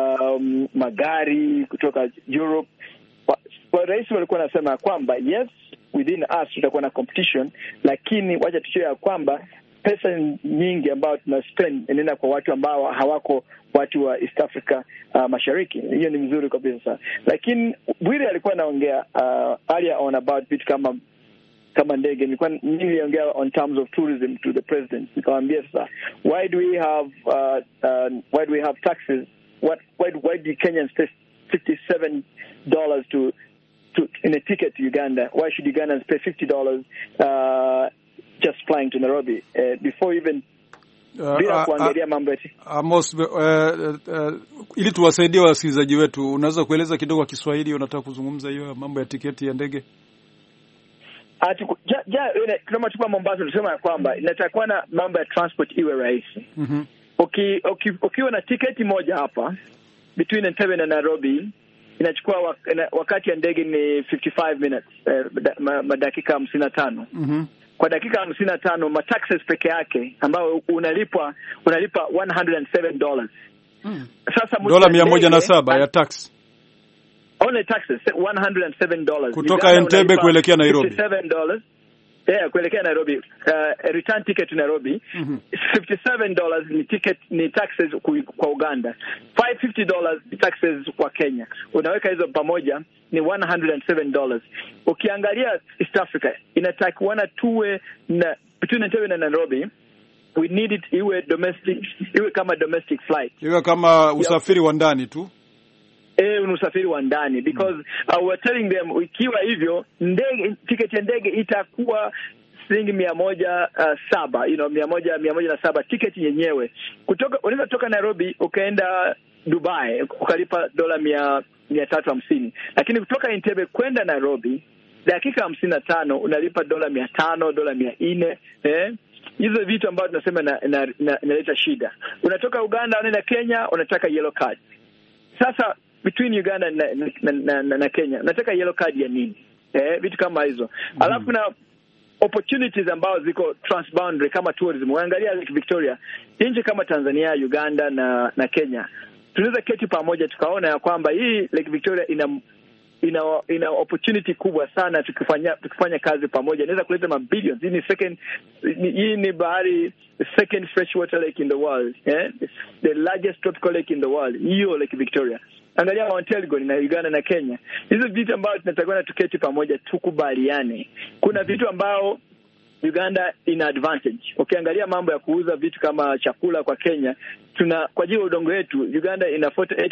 magari kutoka Europe. Kwa rais walikuwa wanasema kwamba yes, within us tutakuwa na competition, lakini wacha tuchoe ya kwamba pesa nyingi ambayo tuna spend inaenda kwa watu ambao hawako watu wa East Africa mashariki. Hiyo ni mzuri kabisa. Lakini Bwire alikuwa anaongea earlier on about vitu kama ndege. Niliongea on terms of tourism to the president. Nikamwambia sasa, why do we have taxes? Why do Kenyans pay $57 to in a ticket to Uganda? Why should Ugandans pay $50 just flying to Nairobi before even bila kuangalia mambo eti? Amos, ili tuwasaidie wasikilizaji wetu, unaweza kueleza kidogo kwa Kiswahili unataka kuzungumza hiyo mambo ya tiketi ya ndege? Kama tupa Mombasa tunasema kwamba inatakuwa na mambo ya transport iwe rahisi. Ukiwa na tiketi moja hapa between Entebbe na Nairobi inachukua wakati ya ndege ni 55 minutes, dakika 55. Kwa dakika 55 mataxes peke yake ambao unalipa $107. Sasa dola 107 ya tax. Only taxes $107. Kutoka Entebbe kuelekea Nairobi. $57. Kuelekea Nairobi. Return ticket to Nairobi. $57 ni ticket, ni taxes kwa Uganda. $550 ni taxes kwa Kenya. Unaweka hizo pamoja ni $107. Ukiangalia East Africa inatakiwa tuwe na between Entebbe na Nairobi, we need it iwe domestic, iwe kama domestic flight, iwe kama usafiri wa ndani tu. Usafiri wa ndani, because we're telling them ikiwa hivyo ticket ya ndege itakuwa shilingi 107, 107 ticket yenyewe. Unaweza toka Nairobi ukaenda Dubai ukalipa dola 350, lakini kutoka Entebbe kwenda Nairobi dakika 55 unalipa dola 500, dola 400. Hizo vitu ambavyo tunasema inaleta shida. Unatoka Uganda unaenda Kenya, unataka yellow card. Sasa between Uganda na Kenya, unataka yellow card ya nini? Vitu kama hizo. Alafu na opportunities ambao ziko transboundary kama tourism. Uangalia Lake Victoria, nchi kama Tanzania, Uganda na Kenya. Tunaweza keti pamoja tukaona ya kwamba hii Lake Victoria ina opportunity kubwa sana tukifanya kazi pamoja. Inaweza kuleta mabilions. Hii ni bahari, second freshwater lake in the world, the largest tropical lake in the world. Hiyo Lake Victoria. Angalia Mount Elgon na Uganda na Kenya. Hizo vitu ambavyo tunatakiwa tuketi pamoja tukubaliane. Kuna vitu ambao Uganda ina advantage. Ukiangalia mambo ya kuuza vitu kama chakula kwa Kenya, kwa ajili ya udongo wetu, Uganda ina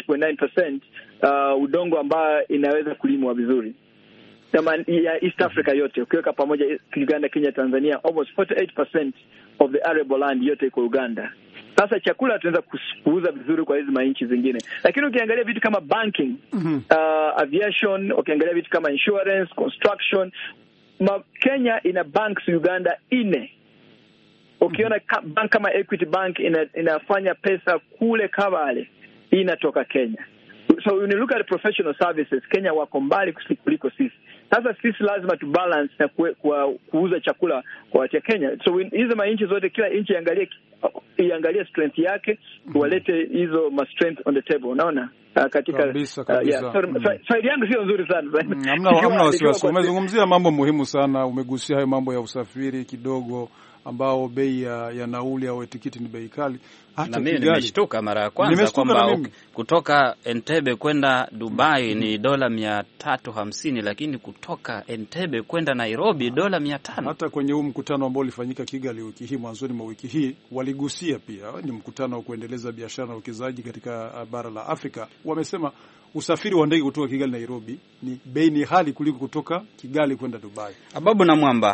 48.9% udongo ambao inaweza kulimwa vizuri. Kama ya East Africa yote, ukiweka pamoja Uganda, Kenya, Tanzania, almost 48% of the arable land yote iko Uganda. Sasa chakula tunaweza kuuza vizuri kwa hizo manchi zingine. Lakini ukiangalia vitu kama banking, aviation, ukiangalia vitu kama insurance, construction, Kenya ina banks Uganda 4. Ukiona bank kama Equity Bank inafanya pesa kule Kabale, inatoka Kenya. So when you look at professional services, Kenya wako mbali kuliko sisi. Sasa sisi lazima tu balance na kuuza chakula kwa watu wa Kenya. So hizo manchi zote, kila nchi iangalie strength yake, walete hizo strength on the table. Unaona? Katika kabisa. Faida yangu sio nzuri sana. Hamna wasiwasi. Umezungumzia mambo muhimu sana. Umegusia hayo mambo ya usafiri kidogo, ambao bei ya nauli au tikiti ni bei kali. Hata mimi nimeshtuka mara ya kwanza kwamba kutoka Entebbe kwenda Dubai ni dola 350, lakini kutoka Entebbe kwenda Nairobi dola 500. Hata kwenye huu mkutano ambao ulifanyika Kigali wiki hii, mwanzoni mwa wiki hii, waligusia pia ni mkutano wa kuendeleza biashara na uwekezaji katika bara la Afrika. Wamesema usafiri wa ndege kutoka Kigali Nairobi ni bei ni hali kuliko kutoka Kigali kwenda Dubai. Ababu na Mwamba,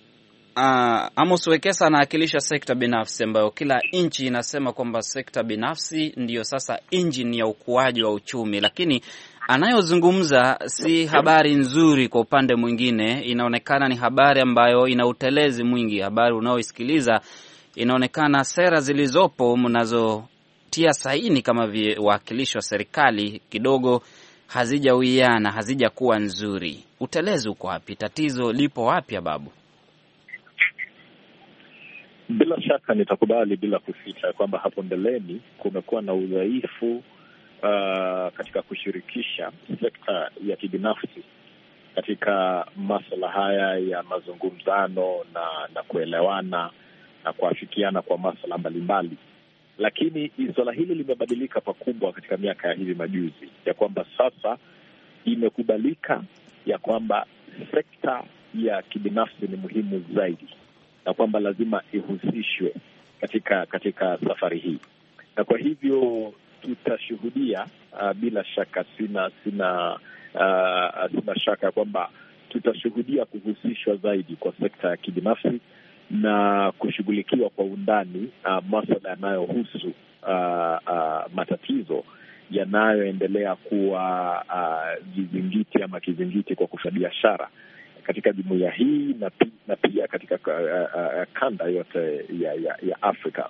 Amos Wekesa anawakilisha sekta binafsi ambayo kila nchi inasema kwamba sekta binafsi ndiyo sasa engine ya ukuaji wa uchumi, lakini anayozungumza si habari nzuri. Kwa upande mwingine inaonekana ni habari ambayo ina utelezi mwingi. Habari unaoisikiliza inaonekana sera zilizopo mnazotia saini kama wawakilishi wa serikali kidogo hazijawiana, hazijakuwa nzuri. Utelezi uko wapi? Tatizo lipo wapi, Babu? Bila shaka nitakubali bila kuficha kwamba hapo mbeleni kumekuwa na udhaifu katika kushirikisha sekta ya kibinafsi katika masuala haya ya mazungumzano na kuelewana na kuafikiana kwa masuala mbalimbali. Lakini swala hili limebadilika pakubwa katika miaka ya hivi majuzi, ya kwamba sasa imekubalika ya kwamba sekta ya kibinafsi ni muhimu zaidi na kwamba lazima ihusishwe katika safari hii. Na kwa hivyo tutashuhudia bila shaka, sina shaka kwamba tutashuhudia kuhusishwa zaidi kwa sekta ya kibinafsi na kushughulikiwa kwa undani masuala yanayohusu matatizo yanayoendelea kuwa vizingiti ama kizingiti kwa kufanya biashara katika jumuiya hii na pia katika kanda yote ya Afrika.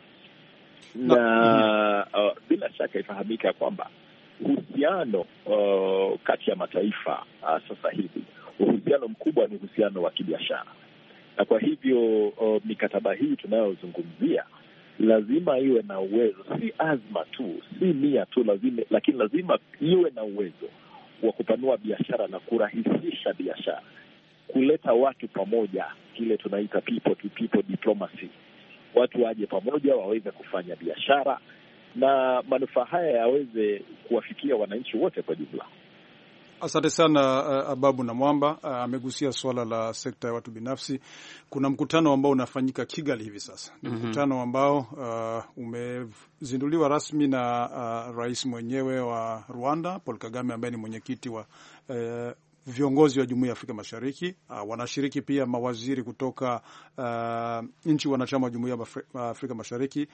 Na bila shaka ifahamika kwamba uhusiano kati ya mataifa sasa hivi, uhusiano mkubwa ni uhusiano wa kibiashara. Na kwa hivyo mikataba hii tunayozungumzia lazima iwe na uwezo, si azma tu, si nia tu, lakini lazima iwe na uwezo wa kupanua biashara na kurahisisha biashara, kuleta watu pamoja, kile tunaita people to people diplomacy. Watu waje pamoja waweze kufanya biashara na manufaa haya yaweze kuwafikia wananchi wote kwa jumla. Asante sana Ababu na Mwamba. Amegusia swala la sekta ya watu binafsi. Kuna mkutano ambao unafanyika Kigali hivi sasa. Ni mkutano ambao umezinduliwa rasmi na rais mwenyewe wa Rwanda, Paul Kagame, ambaye ni mwenyekiti wa viongozi wa Jumuiya ya Afrika Mashariki. Wanashiriki pia mawaziri kutoka nchi wanachama wa Jumuiya ya Afrika Mashariki.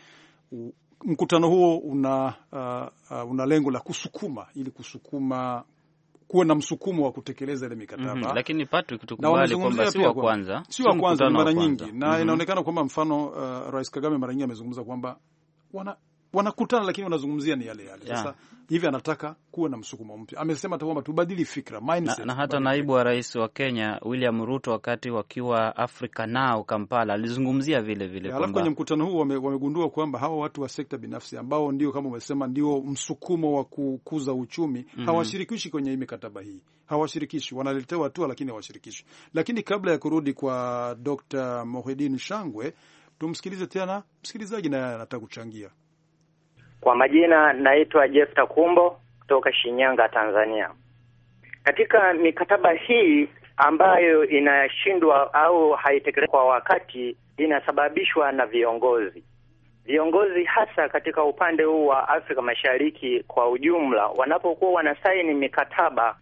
Mkutano huo una lengo la kusukuma kuwe na msukumo wa kutekeleza ile mikataba. Lakini Patrick, tukubali kwamba sio wa kwanza mara nyingi na inaonekana kwamba mfano Rais Kagame mara nyingi amezungumza kwamba wanakutana lakini wanazungumzia ni yale. Sasa hivi anataka kuwa na msukumo mpya. Amesema kwamba tubadili fikra, mindset. Na hata naibu wa rais wa Kenya William Ruto wakati wakiwa Africa Now Kampala alizungumzia vile vile. Alafu kwenye mkutano huu wamegundua kwamba hawa watu wa sekta binafsi ambao ndio kama umesema ndio msukumo wa kukuza uchumi hawashirikishi kwenye hii mikataba hii. Hawashirikishi, wanaletewa tu lakini hawashirikishi. Lakini kabla ya kurudi kwa Dr. Mohidin Shangwe, tumsikilize tena msikilizaji naye anataka kuchangia. Kwa majina naitwa Jeff Takumbo kutoka Shinyanga, Tanzania. Katika mikataba hii ambayo inashindwa au haitekelezwi kwa wakati, inasababishwa na viongozi. Viongozi hasa katika upande huu wa Afrika Mashariki kwa ujumla, wanapokuwa wanasaini mikataba,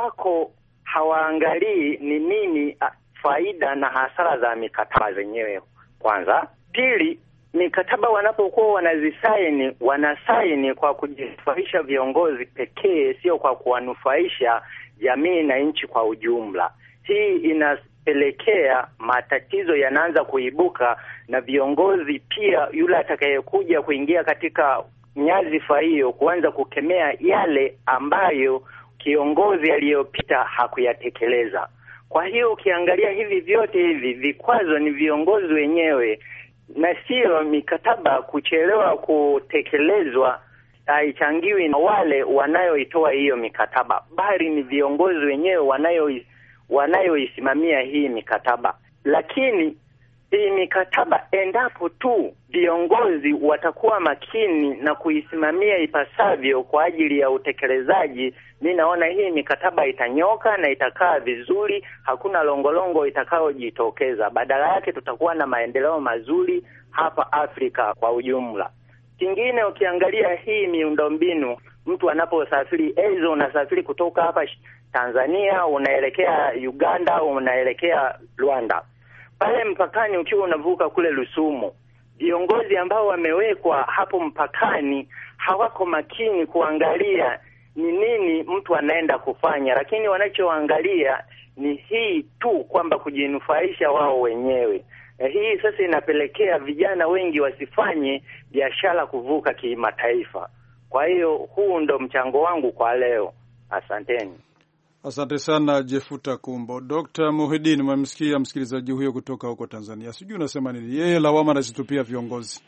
hawaangalii ni nini faida na hasara za mikataba zenyewe kwanza. Pili, mikataba wanapokuwa wanasaini kwa kujinufaisha viongozi pekee, sio kwa kuwanufaisha jamii na nchi kwa ujumla. Hii inapelekea matatizo yanaanza kuibuka, na viongozi pia yule atakayekuja kuingia katika nyadhifa hiyo kuanza kukemea yale ambayo kiongozi aliyopita hakuyatekeleza. Kwa hiyo ukiangalia hivi vyote hivi vikwazo ni viongozi wenyewe, na sio mikataba kuchelewa kutekelezwa haichangiwi na wale wanayoitoa hiyo mikataba, bali ni viongozi wenyewe wanayoisimamia hii mikataba. Lakini hii mikataba, endapo tu viongozi watakuwa makini na kuisimamia ipasavyo kwa ajili ya utekelezaji, mimi naona hii mikataba itanyoka na itakaa vizuri, hakuna longolongo itakayojitokeza. Badala yake tutakuwa na maendeleo mazuri hapa Afrika kwa ujumla. Kingine, ukiangalia hii miundombinu, mtu anaposafiri, unasafiri kutoka hapa Tanzania unaelekea Uganda, unaelekea Rwanda, pale mpakani ukiwa unavuka kule Rusumo, viongozi ambao wamewekwa hapo mpakani hawako makini kuangalia ni nini mtu anaenda kufanya, lakini wanachoangalia ni hii tu kwamba kujinufaisha wao wenyewe. Hii sasa inapelekea vijana wengi wasifanye biashara kuvuka kimataifa. Kwa hiyo huu ndo mchango wangu kwa leo. Asanteni. Asante sana Jefuta Kumbo. Dr. Mohidin, mmemsikia msikilizaji huyo kutoka huko Tanzania. Sijui unasema nini? Yeye lawama anazitupia viongozi.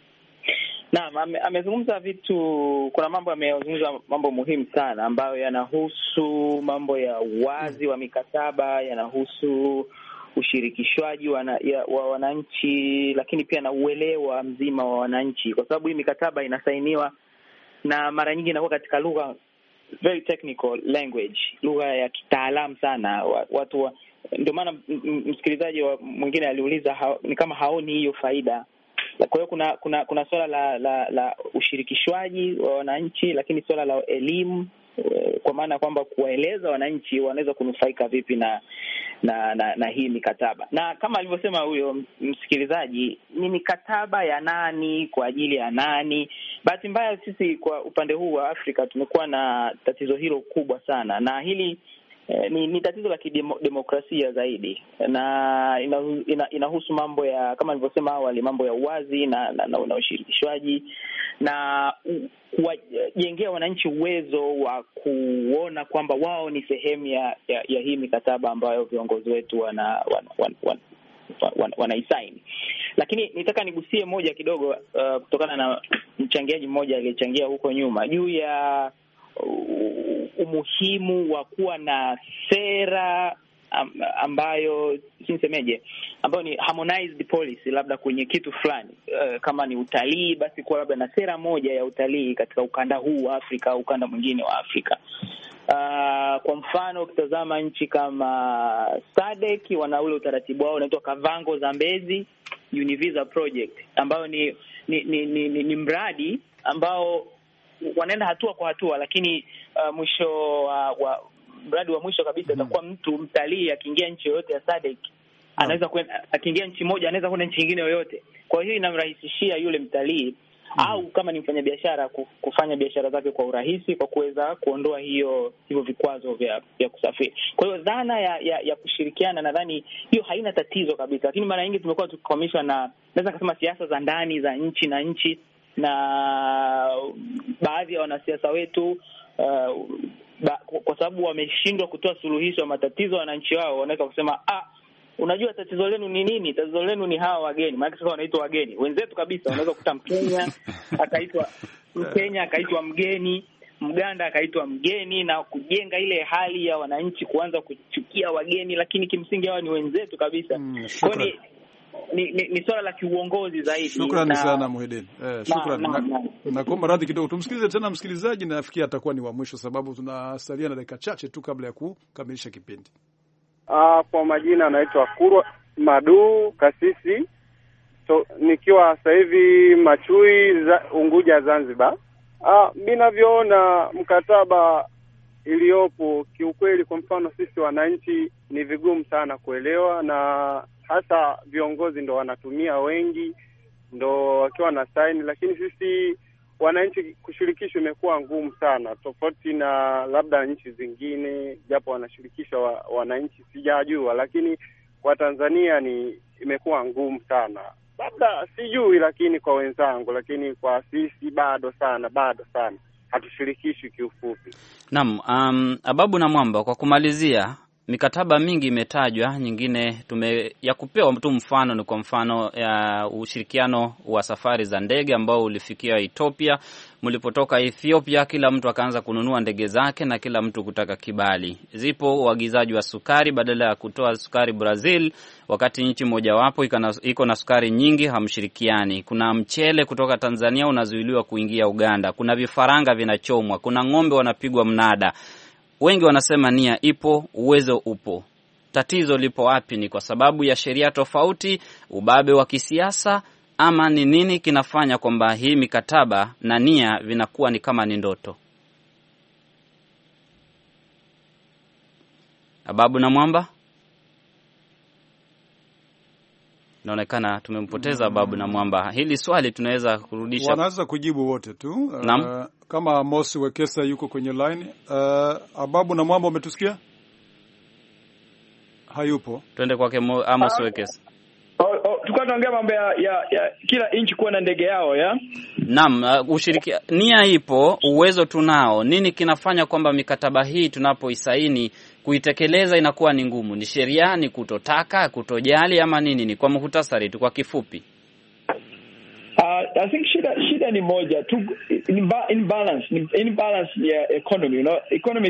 Naam, amezungumza vitu, kuna mambo amezungumza mambo muhimu sana ambayo yanahusu mambo ya uwazi wa mikataba, yanahusu ushirikishwaji wa wananchi, lakini pia na uelewa mzima wa wananchi, kwa sababu hii mikataba inasainiwa na mara nyingi inakuwa katika lugha very technical language, lugha ya kitaalamu sana. Watu ndio maana msikilizaji mwingine aliuliza ni kama haoni hiyo faida. Kwa hiyo kuna swala la ushirikishwaji wa wananchi, lakini swala la elimu, kwa maana kwamba kuwaeleza wananchi wanaweza kunufaika vipi na hii mikataba. Na kama alivyosema huyo msikilizaji, ni mikataba ya nani kwa ajili ya nani? Bahati mbaya sisi kwa upande huu wa Afrika tumekuwa na tatizo hilo kubwa sana, na hili ni tatizo la kidemokrasia zaidi, na inahusu mambo ya, kama nilivyosema awali, mambo ya uwazi na ushirikishwaji, na kuwajengea wananchi uwezo wa kuona kwamba wao ni sehemu ya hii mikataba ambayo viongozi wetu wanaisaini. Lakini nitaka nigusie moja kidogo kutokana na mchangiaji mmoja aliyechangia huko nyuma juu ya umuhimu wa kuwa na sera ambayo ambayo ni harmonized policy, labda kwenye kitu fulani. Kama ni utalii, basi kuwa labda na sera moja ya utalii katika ukanda huu wa Afrika au ukanda mwingine wa Afrika. Kwa mfano ukitazama nchi kama SADC, wana ule utaratibu wao unaitwa Kavango Zambezi Univisa Project, ambayo ni mradi ambao wanaenda hatua kwa hatua, lakini mwisho wa mradi wa mwisho kabisa itakuwa mtalii akiingia nchi yoyote ya SADC anaweza kwenda, akiingia nchi moja anaweza kwenda nchi nyingine yoyote. Kwa hiyo inamrahisishia yule mtalii au kama ni mfanyabiashara kufanya biashara zake kwa urahisi kwa kuweza kuondoa hivyo vikwazo vya kusafiri. Kwa hiyo dhana ya kushirikiana, nadhani hiyo haina tatizo kabisa, lakini mara nyingi tumekuwa tukikwamishwa na, naweza kusema, siasa za ndani za nchi na nchi, na baadhi ya wanasiasa wetu kwa sababu wameshindwa kutoa suluhisho ya matatizo ya wananchi wao, wanaweza kusema unajua tatizo lenu ni nini? Tatizo lenu ni hawa wageni. Maana sasa wanaitwa wageni wenzetu kabisa. Unaweza kukuta Mkenya akaitwa mgeni, Mganda akaitwa mgeni, na kujenga ile hali ya wananchi kuanza kuchukia wageni, lakini kimsingi hawa ni wenzetu kabisa. Kwa hiyo ni swala la kiuongozi zaidi. Shukrani sana Muhidin. Shukrani. Nakuomba radhi kidogo, tumsikilize tena msikilizaji, na nafikiri atakuwa ni wa mwisho sababu tunasalia na dakika chache tu kabla ya kukamilisha kipindi. Kwa majina anaitwa Kurwa Madu Kasisi. Nikiwa sasa hivi Machui Unguja Zanzibar. Ninavyoona mkataba iliyopo, kiukweli, kwa mfano sisi wananchi ni vigumu sana kuelewa, na hasa viongozi ndo wanatumia wengi, ndo wakiwa na saini, lakini sisi wananchi kushirikishwa imekuwa ngumu sana, tofauti na labda nchi zingine, japo wanashirikisha wananchi sijajua, lakini kwa Tanzania imekuwa ngumu sana. Labda sijui, lakini kwa wenzangu, lakini kwa sisi bado sana hatushirikishwi kiufupi. Naam, Ababu na Mwamba, kwa kumalizia, mikataba mingi imetajwa, nyingine ya kupewa tu mfano ni kwa mfano ya ushirikiano wa safari za ndege ambao ulifikia Ethiopia. Mlipotoka Ethiopia kila mtu akaanza kununua ndege zake na kila mtu kutaka kibali. Zipo uagizaji wa sukari, badala ya kutoa sukari Brazil wakati nchi mojawapo iko na sukari nyingi, hamshirikiani. Kuna mchele kutoka Tanzania unazuiliwa kuingia Uganda. Kuna vifaranga vinachomwa, kuna ng'ombe wanapigwa mnada. Wengi wanasema nia ipo, uwezo upo. Tatizo lipo wapi? Ni kwa sababu ya sheria tofauti, ubabe wa kisiasa, ama ni nini kinafanya kwamba hii mikataba na nia vinakuwa ni kama ni ndoto? Ababu na Mwamba? Inaonekana tumempoteza Ababu na Mwamba. Hili swali tunaweza kurudisha. Wanaweza kujibu wote tu. Kama Amos Wekesa yuko kwenye line. Ababu na Mwamba, umetusikia? Hayupo. Twende kwake Amos Wekesa. Tulikuwa tunaongea mambo ya kila nchi kuwa na ndege yao ya? Naam, nia ipo, uwezo tunao. Nini kinafanya kwamba mikataba hii tunapoisaini kuitekeleza inakuwa ni ngumu? Ni sheria, ni kutotaka, kutojali, ama nini? Ni kwa muhtasari tu, kwa kifupi. I think shida ni moja tu, imbalance ya economy, economy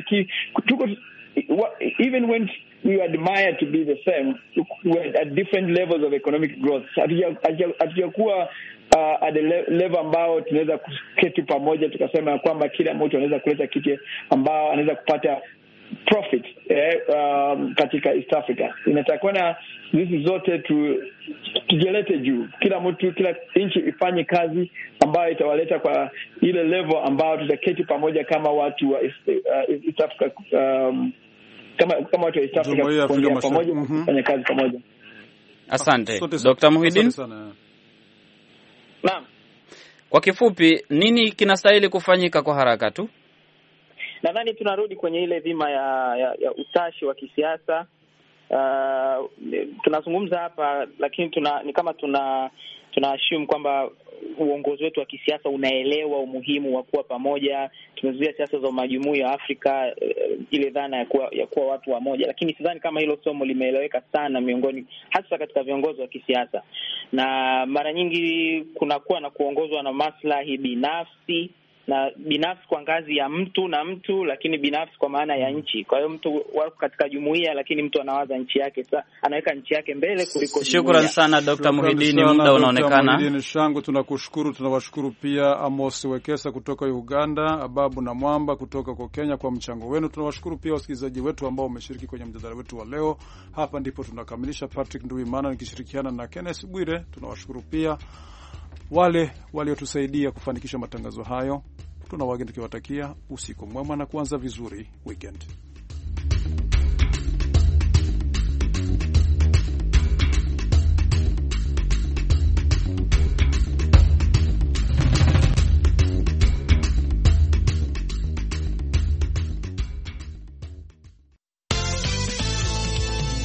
even when we admire to be the same, we're at different levels of economic growth. Hatujakuwa at the level ambao tunaweza kuketi pamoja tukasema kwamba kila mtu anaweza kuleta kitu ambao anaweza kupata profit katika East Africa. Inatakana hizi zote tujelete juu, kila mtu, kila nchi ifanye kazi ambayo itawaleta kwa ile level ambao tutaketi pamoja kama watu wa East Africa, kama watu wa East Africa kuongea pamoja, kufanya kazi pamoja. Asante Dr. Muhidin. Naam. Kwa kifupi, nini kinastahili kufanyika kwa haraka tu? Nadhani tunarudi kwenye ile dhima ya utashi wa kisiasa. Tunazungumza hapa, lakini ni kama tuna assume kwamba uongozi wetu wa kisiasa unaelewa umuhimu wa kuwa pamoja. Tumezuia siasa za majumuiya ya Afrika, ile dhana ya kuwa watu wa moja, lakini sidhani kama hilo somo limeeleweka sana miongoni, hasa katika viongozi wa kisiasa, na mara nyingi kunakuwa na kuongozwa na maslahi binafsi, na binafsi kwa ngazi ya mtu na mtu, lakini binafsi kwa maana ya nchi. Kwa hiyo mtu wako katika jumuiya, lakini mtu anawaza nchi yake, sasa anaweka nchi yake mbele kuliko. Shukrani sana Dr. Muhidin, muda unaonekana. Muhidin Shangu, tunakushukuru. Tunawashukuru pia Amos Wekesa kutoka Uganda, Ababu na Mwamba kutoka kwa Kenya kwa mchango wenu. Tunawashukuru pia wasikilizaji wetu ambao wameshiriki kwenye mjadala wetu wa leo. Hapa ndipo tunakamilisha. Patrick Nduwimana nikishirikiana na Kenneth Bwire. Tunawashukuru pia wale waliotusaidia kufanikisha matangazo hayo. Tunawageni tukiwatakia usiku mwema na kuanza vizuri weekend.